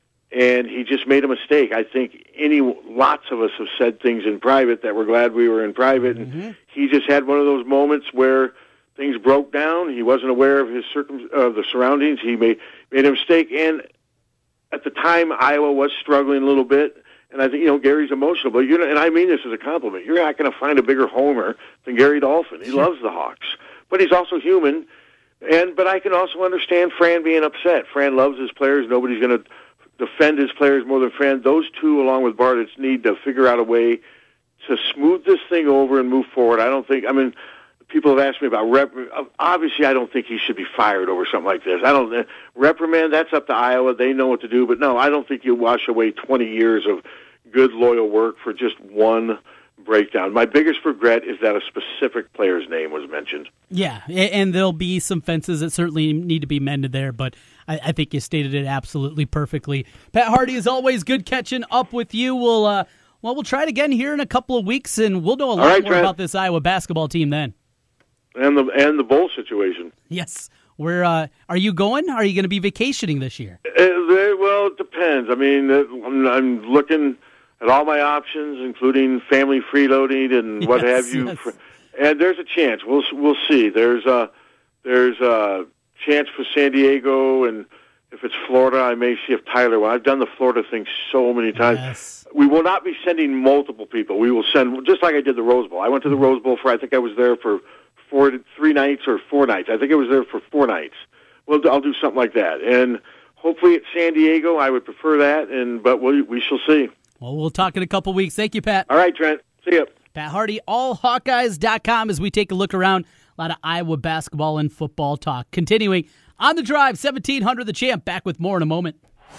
and he just made a mistake. I think any lots of us have said things in private that we're glad we were in private, and mm-hmm. he just had one of those moments where things broke down. He wasn't aware of his circum of the surroundings. He made made a mistake, and at the time, Iowa was struggling a little bit. And I think you know Gary's emotional, but you know, and I mean this as a compliment. You're not going to find a bigger homer than Gary Dolphin. He sure. loves the Hawks, but he's also human. And but I can also understand Fran being upset. Fran loves his players. Nobody's going to defend his players more than Fran. Those two, along with Bardich, need to figure out a way to smooth this thing over and move forward. I don't think. I mean. People have asked me about rep. Obviously, I don't think he should be fired over something like this. I don't uh, reprimand. That's up to Iowa. They know what to do. But no, I don't think you wash away twenty years of good, loyal work for just one breakdown. My biggest regret is that a specific player's name was mentioned.
Yeah, and there'll be some fences that certainly need to be mended there. But I, I think you stated it absolutely perfectly. Pat Harty, as always, good catching up with you. We'll uh, well, we'll try it again here in a couple of weeks, and we'll know a lot right, more Trent. about this Iowa basketball team then.
And the and the bowl situation.
Yes, we're. Uh, are you going? Are you going to be vacationing this year?
Uh, they, well, it depends. I mean, uh, I'm, I'm looking at all my options, including family freeloading and yes, what have you. Yes. And there's a chance. We'll we'll see. There's a there's a chance for San Diego, and if it's Florida, I may see if Tyler. Well, I've done the Florida thing so many times.
Yes.
We will not be sending multiple people. We will send just like I did the Rose Bowl. I went to the Rose Bowl for I think I was there for. Four, three nights or four nights. I think it was there for four nights. Well, I'll do something like that, and hopefully it's San Diego. I would prefer that, and but we we shall see.
Well, we'll talk in a couple weeks. Thank you, Pat.
All right, Trent. See ya.
Pat Harty, all hawkeyes dot com as we take a look around. A lot of Iowa basketball and football talk. Continuing on the drive, seventeen hundred The Champ. Back with more in a moment.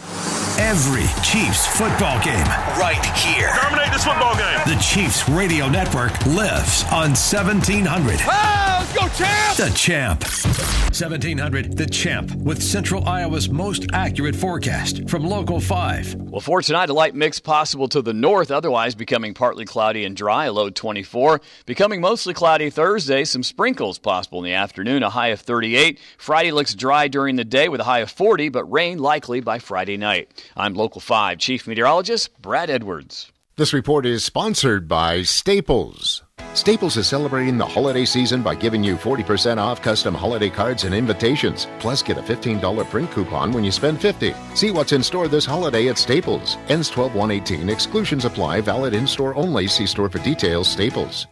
Every Chiefs football game right here.
Dominate this football game.
The Chiefs Radio Network lives on seventeen hundred.
Oh, let's go, Champ!
The Champ. seventeen hundred The Champ with Central Iowa's most accurate forecast from Local five.
Well, for tonight, a light mix possible to the north, otherwise becoming partly cloudy and dry, a low twenty-four. Becoming mostly cloudy Thursday, some sprinkles possible in the afternoon, a high of thirty-eight. Friday looks dry during the day with a high of forty, but rain likely by Friday night. I'm Local five Chief Meteorologist Brad Edwards.
This report is sponsored by Staples. Staples is celebrating the holiday season by giving you forty percent off custom holiday cards and invitations. Plus, get a fifteen dollars print coupon when you spend fifty dollars. See what's in store this holiday at Staples. Ends twelve one eighteen. Exclusions apply. Valid in-store only. See store for details. Staples.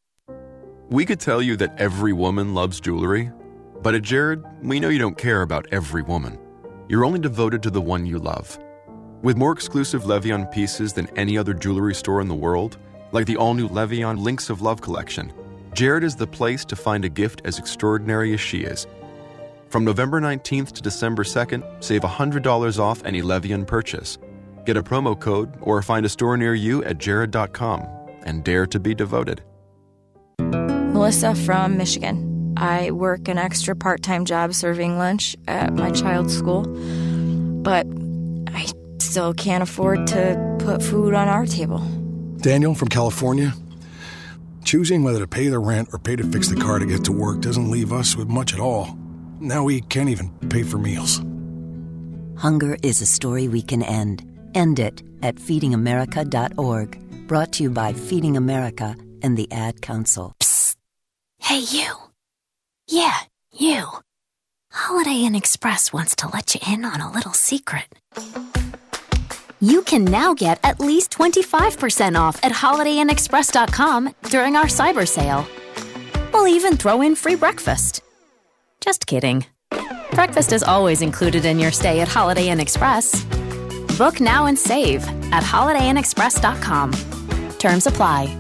We could tell you that every woman loves jewelry, but at Jared, we know you don't care about every woman. You're only devoted to the one you love. With more exclusive Levion pieces than any other jewelry store in the world, like the all-new Levion Links of Love collection, Jared is the place to find a gift as extraordinary as she is. From November nineteenth to December second, save one hundred dollars off any Levion purchase. Get a promo code or find a store near you at jared dot com and dare to be devoted.
Melissa from Michigan. I work an extra part-time job serving lunch at my child's school, but I still can't afford to put food on our table.
Daniel from California. Choosing whether to pay the rent or pay to fix the car to get to work doesn't leave us with much at all. Now we can't even pay for meals.
Hunger is a story we can end. End it at feeding america dot org. Brought to you by Feeding America and the Ad Council.
Psst. Hey, you. Yeah, you. Holiday Inn Express wants to let you in on a little secret. You can now get at least twenty-five percent off at holiday inn express dot com during our cyber sale. We'll even throw in free breakfast. Just kidding. Breakfast is always included in your stay at Holiday Inn Express. Book now and save at holiday inn express dot com. Terms apply.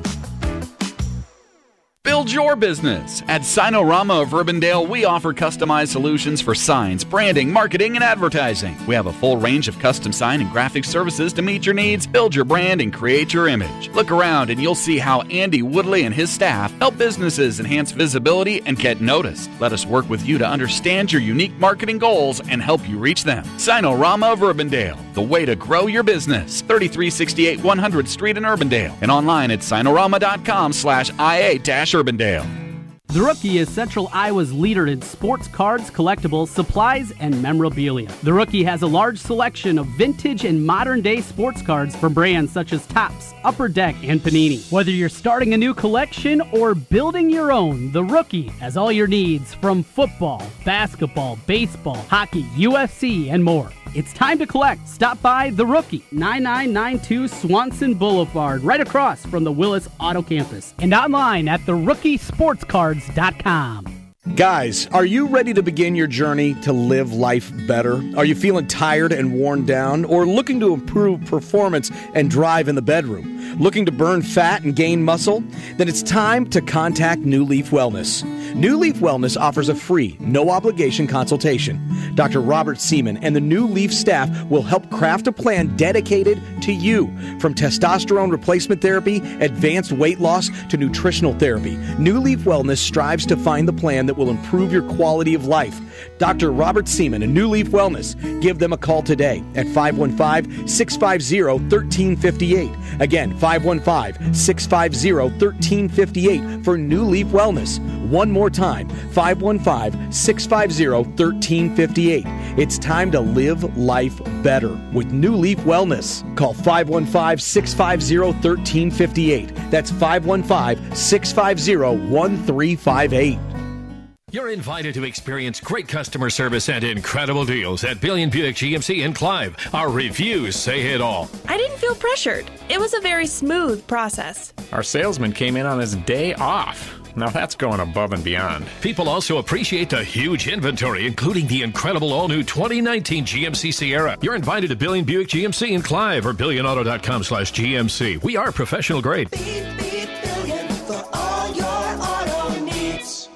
Build your business. At Sinorama of Urbandale, we offer customized solutions for signs, branding, marketing, and advertising. We have a full range of custom sign and graphic services to meet your needs, build your brand, and create your image. Look around and you'll see how Andy Woodley and his staff help businesses enhance visibility and get noticed. Let us work with you to understand your unique marketing goals and help you reach them. Sinorama of Urbandale, the way to grow your business. thirty-three sixty-eight one hundredth Street in Urbandale and online at sinorama dot com slash I A dash Urbandale.
The Rookie is Central Iowa's leader in sports cards, collectibles, supplies, and memorabilia. The Rookie has a large selection of vintage and modern-day sports cards from brands such as Topps, Upper Deck, and Panini. Whether you're starting a new collection or building your own, The Rookie has all your needs from football, basketball, baseball, hockey, U F C, and more. It's time to collect. Stop by The Rookie, ninety-nine ninety-two Swanson Boulevard, right across from the Willis Auto Campus, and online at the rookie sports cards dot com.
Guys, are you ready to begin your journey to live life better? Are you feeling tired and worn down, or looking to improve performance and drive in the bedroom? Looking to burn fat and gain muscle? Then it's time to contact New Leaf Wellness. New Leaf Wellness offers a free, no-obligation consultation. Doctor Robert Seaman and the New Leaf staff will help craft a plan dedicated to you. From testosterone replacement therapy, advanced weight loss, to nutritional therapy, New Leaf Wellness strives to find the plan that will improve your quality of life. Doctor Robert Seaman and New Leaf Wellness. Give them a call today at five one five, six five zero, one three five eight. Again, five one five, six five zero, one three five eight for New Leaf Wellness. One more time, five one five, six five zero, one three five eight. It's time to live life better with New Leaf Wellness. Call five one five, six five zero, one three five eight. That's five one five, six five zero, one three five eight.
You're invited to experience great customer service and incredible deals at Billion Buick G M C in Clive. Our reviews say it all.
I didn't feel pressured. It was a very smooth process.
Our salesman came in on his day off. Now that's going above and beyond.
People also appreciate the huge inventory, including the incredible all-new twenty nineteen G M C Sierra. You're invited to Billion Buick G M C in Clive or billion auto dot com slash G M C. We are professional grade.
Beep, beep, billion for all your auto needs.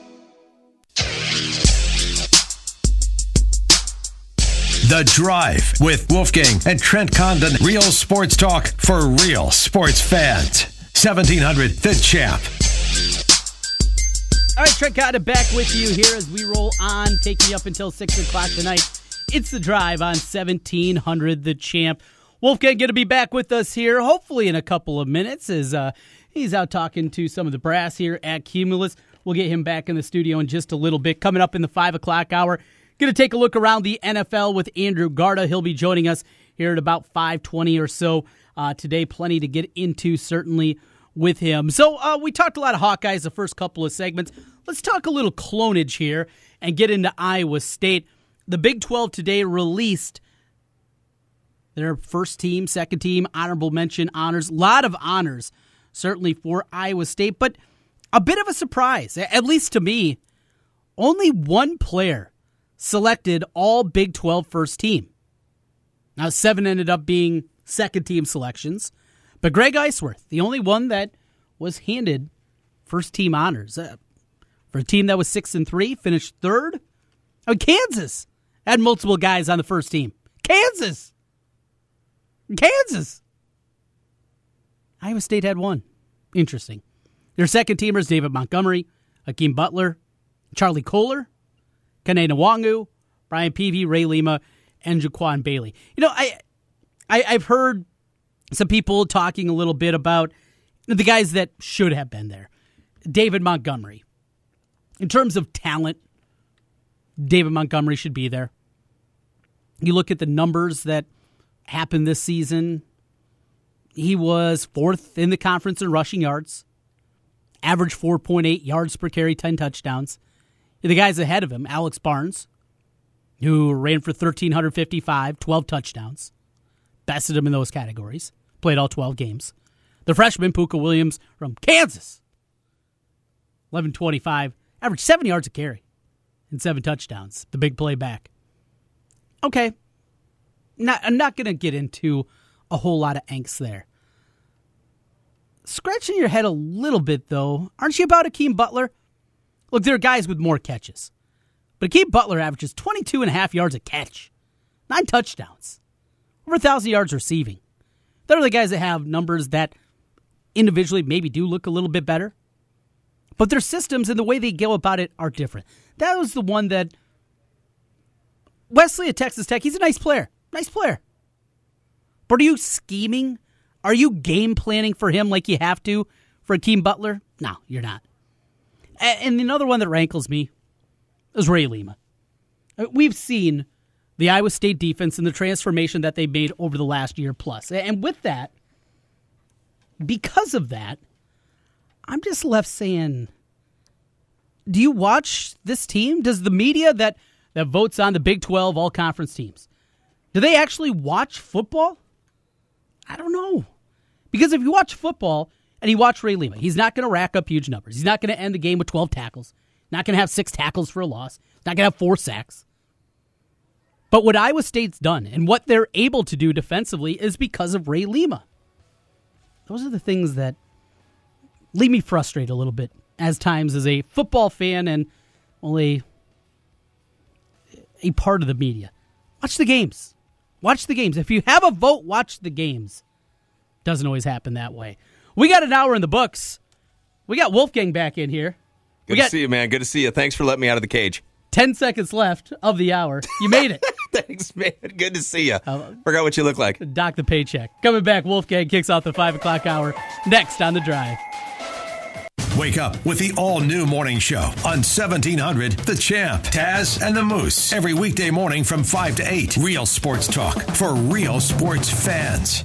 The Drive with Wolfgang and Trent Condon. Real sports talk for real sports fans. seventeen hundred The Champ.
All right, Trent Condon back with you here as we roll on, taking you up until six o'clock tonight. It's The Drive on seventeen hundred The Champ. Wolfgang going to be back with us here, hopefully in a couple of minutes, as uh, he's out talking to some of the brass here at Cumulus. We'll get him back in the studio in just a little bit. Coming up in the five o'clock hour, going to take a look around the N F L with Andrew Garda. He'll be joining us here at about five twenty or so uh, today. Plenty to get into, certainly, with him. So uh, we talked a lot of Hawkeyes the first couple of segments. Let's talk a little clonage here and get into Iowa State. The Big twelve today released their first team, second team, honorable mention honors. A lot of honors, certainly, for Iowa State, but a bit of a surprise, at least to me. Only one player selected all Big twelve first team. Now, seven ended up being second team selections, but Greg Eisworth, the only one that was handed first team honors. Uh, for a team that was six and three, finished third. I mean, Kansas had multiple guys on the first team. Kansas! Kansas. Iowa State had one. Interesting. Their second teamers, David Montgomery, Hakeem Butler, Charlie Kohler, Kene Nwangu, Brian Peavy, Ray Lima, and Jaquan Bailey. You know, I, I, I've heard some people talking a little bit about the guys that should have been there. David Montgomery. In terms of talent, David Montgomery should be there. You look at the numbers that happened this season. He was fourth in the conference in rushing yards. Average four point eight yards per carry, ten touchdowns. The guys ahead of him, Alex Barnes, who ran for one thousand three hundred fifty-five, twelve touchdowns. Bested him in those categories. Played all twelve games. The freshman, Puka Williams from Kansas. eleven twenty-five, averaged seven yards a carry and seven touchdowns. The big play back. Okay. Not, I'm not going to get into a whole lot of angst there. Scratching your head a little bit, though, aren't you about Hakeem Butler? Look, there are guys with more catches. But Hakeem Butler averages twenty-two and a half yards a catch. Nine touchdowns. Over one thousand yards receiving. They're the guys that have numbers that individually maybe do look a little bit better. But their systems and the way they go about it are different. That was the one that Wesley at Texas Tech, he's a nice player. Nice player. But are you scheming? Are you game planning for him like you have to for Hakeem Butler? No, you're not. And another one that rankles me is Ray Lima. We've seen the Iowa State defense and the transformation that they made over the last year plus. And with that, because of that, I'm just left saying, do you watch this team? Does the media that, that votes on the Big twelve all-conference teams, do they actually watch football? I don't know. Because if you watch football and you watch Ray Lima, he's not going to rack up huge numbers. He's not going to end the game with twelve tackles. Not going to have six tackles for a loss. Not going to have four sacks. But what Iowa State's done and what they're able to do defensively is because of Ray Lima. Those are the things that leave me frustrated a little bit as times as a football fan and only a part of the media. Watch the games. Watch the games. If you have a vote, watch the games. Doesn't always happen that way. We got an hour in the books. We got Wolfgang back in here.
Good
we
to see you, man. Good to see you. Thanks for letting me out of the cage.
Ten seconds left of the hour. You made it.
Thanks, man. Good to see you. Uh, Forgot what you look like.
Dock the paycheck. Coming back, Wolfgang kicks off the five o'clock hour. Next on The Drive.
Wake up with the all-new morning show on seventeen hundred The Champ. Taz and the Moose. Every weekday morning from five to eight. Real sports talk for real sports fans.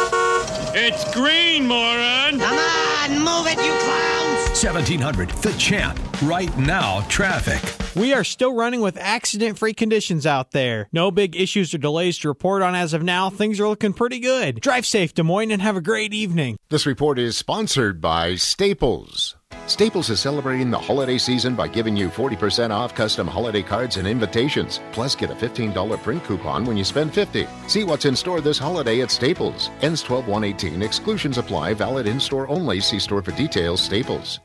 It's green, moron!
Come on, move it, you clowns!
seventeen hundred The Champ. Right now, traffic.
We are still running with accident-free conditions out there. No big issues or delays to report on as of now. Things are looking pretty good. Drive safe, Des Moines, and have a great evening.
This report is sponsored by Staples. Staples is celebrating the holiday season by giving you forty percent off custom holiday cards and invitations. Plus, get a fifteen dollars print coupon when you spend fifty dollars. See what's in store this holiday at Staples. Ends twelve one eighteen. Exclusions apply. Valid in-store only. See store for details. Staples.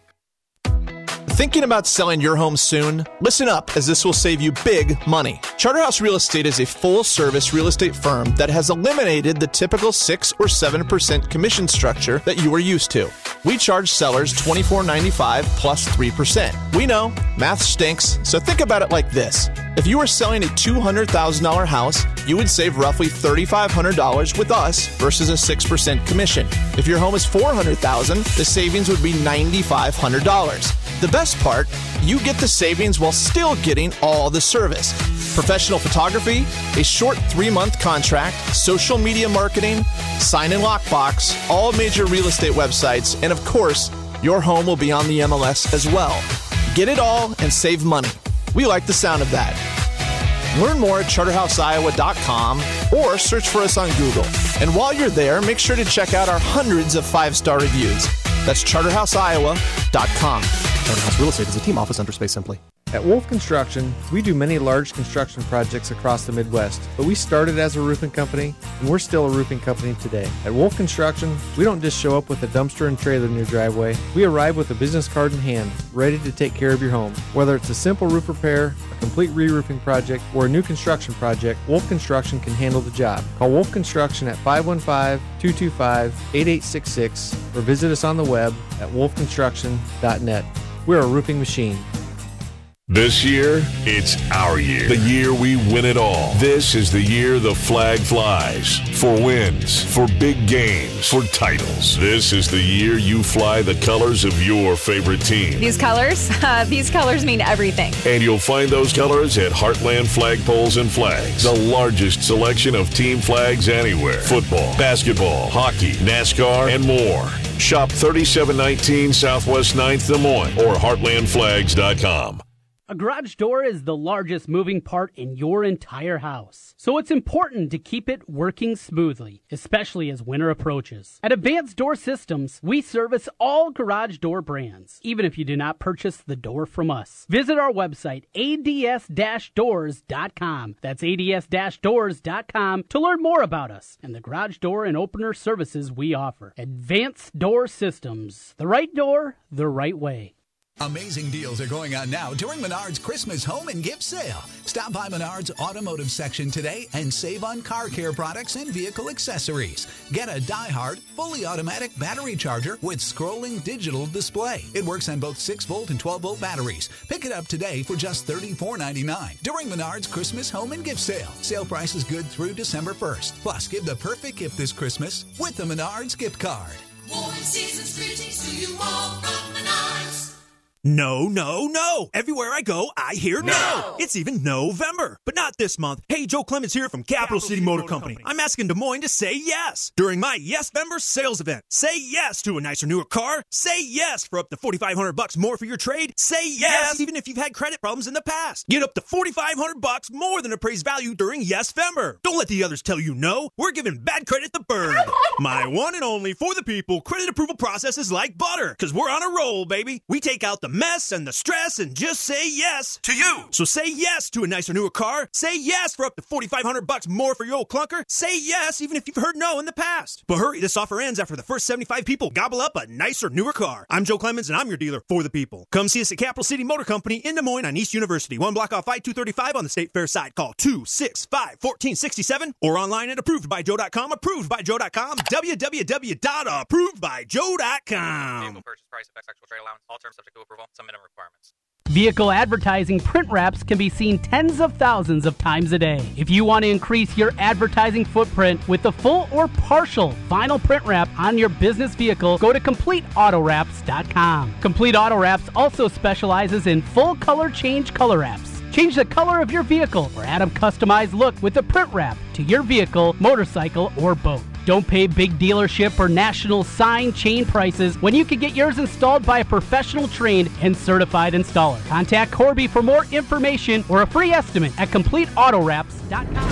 Thinking about selling your home soon? Listen up, as this will save you big money. Charterhouse Real Estate is a full-service real estate firm that has eliminated the typical six or seven percent commission structure that you are used to. We charge sellers twenty-four ninety-five plus three percent. We know, math stinks, so think about it like this. If you were selling a two hundred thousand dollars house, you would save roughly three thousand five hundred dollars with us versus a six percent commission. If your home is four hundred thousand dollars, the savings would be nine thousand five hundred dollars. The best part, you get the savings while still getting all the service. Professional photography, a short three-month contract, social media marketing, sign and lockbox, all major real estate websites, and of course, your home will be on the M L S as well. Get it all and save money. We like the sound of that. Learn more at charterhouse iowa dot com or search for us on Google. And while you're there, make sure to check out our hundreds of five-star reviews. That's charterhouse iowa dot com.
Charterhouse Real Estate is a team office under Space Simply. At Wolf Construction, we do many large construction projects across the Midwest, but we started as a roofing company, and we're still a roofing company today. At Wolf Construction, we don't just show up with a dumpster and trailer in your driveway. We arrive with a business card in hand, ready to take care of your home. Whether it's a simple roof repair, a complete re-roofing project, or a new construction project, Wolf Construction can handle the job. Call Wolf Construction at five one five, two two five, eight eight six six or visit us on the web at wolf construction dot net. We're a roofing machine.
This year, it's our year. The year we win it all. This is the year the flag flies. For wins, for big games, for titles. This is the year you fly the colors of your favorite team.
These colors? Uh, these colors mean everything.
And you'll find those colors at Heartland Flagpoles and Flags. The largest selection of team flags anywhere. Football, basketball, hockey, NASCAR, and more. Shop thirty-seven nineteen Southwest ninth Des Moines or heartland flags dot com.
A garage door is the largest moving part in your entire house, so it's important to keep it working smoothly, especially as winter approaches. At Advanced Door Systems, we service all garage door brands, even if you do not purchase the door from us. Visit our website, A D S doors dot com. That's A D S doors dot com to learn more about us and the garage door and opener services we offer. Advanced Door Systems, the right door, the right way.
Amazing deals are going on now during Menard's Christmas home and gift sale. Stop by Menard's automotive section today and save on car care products and vehicle accessories. Get a DieHard fully automatic battery charger with scrolling digital display. It works on both six volt and twelve volt batteries. Pick it up today for just thirty-four ninety-nine during Menard's Christmas home and gift sale. Sale price is good through December first. Plus, give the perfect gift this Christmas with the Menard's gift card.
Warm season's greetings to you all from Menards.
No, no, no. Everywhere I go, I hear no.
no.
It's even November, but not this month. Hey, Joe Clements here from Capital, Capital City, City Motor, Motor Company. Company. I'm asking Des Moines to say yes during my Yes-Vember sales event. Say yes to a nicer, newer car. Say yes for up to forty-five hundred bucks more for your trade. Say yes, yes even if you've had credit problems in the past. Get up to forty-five hundred bucks more than appraised value during Yes-Vember. Don't let the others tell you no. We're giving bad credit the bird. My one and only for the people credit approval process is like butter, because we're on a roll, baby. We take out the mess and the stress and just say yes to you. So say yes to a nicer, newer car. Say yes for up to forty-five hundred bucks more for your old clunker. Say yes even if you've heard no in the past. But hurry, this offer ends after the first seventy-five people gobble up a nicer, newer car. I'm Joe Clemens and I'm your dealer for the people. Come see us at Capital City Motor Company in Des Moines on East University, one block off I two thirty-five on the State Fair side. Call two six five, one four six seven or online at approved by joe dot com. approved by joe dot com. w w w dot approved by joe dot com.
Vehicle purchase price, effects, actual trade allowance, all terms subject to approval, some minimum requirements.
Vehicle advertising print wraps can be seen tens of thousands of times a day. If you want to increase your advertising footprint with the full or partial vinyl print wrap on your business vehicle, go to complete auto wraps dot com. Complete Auto Wraps also specializes in full color change color wraps. Change the color of your vehicle or add a customized look with a print wrap to your vehicle, motorcycle, or boat. Don't pay big dealership or national sign chain prices when you can get yours installed by a professional trained and certified installer. Contact Corby for more information or a free estimate at complete auto wraps dot com.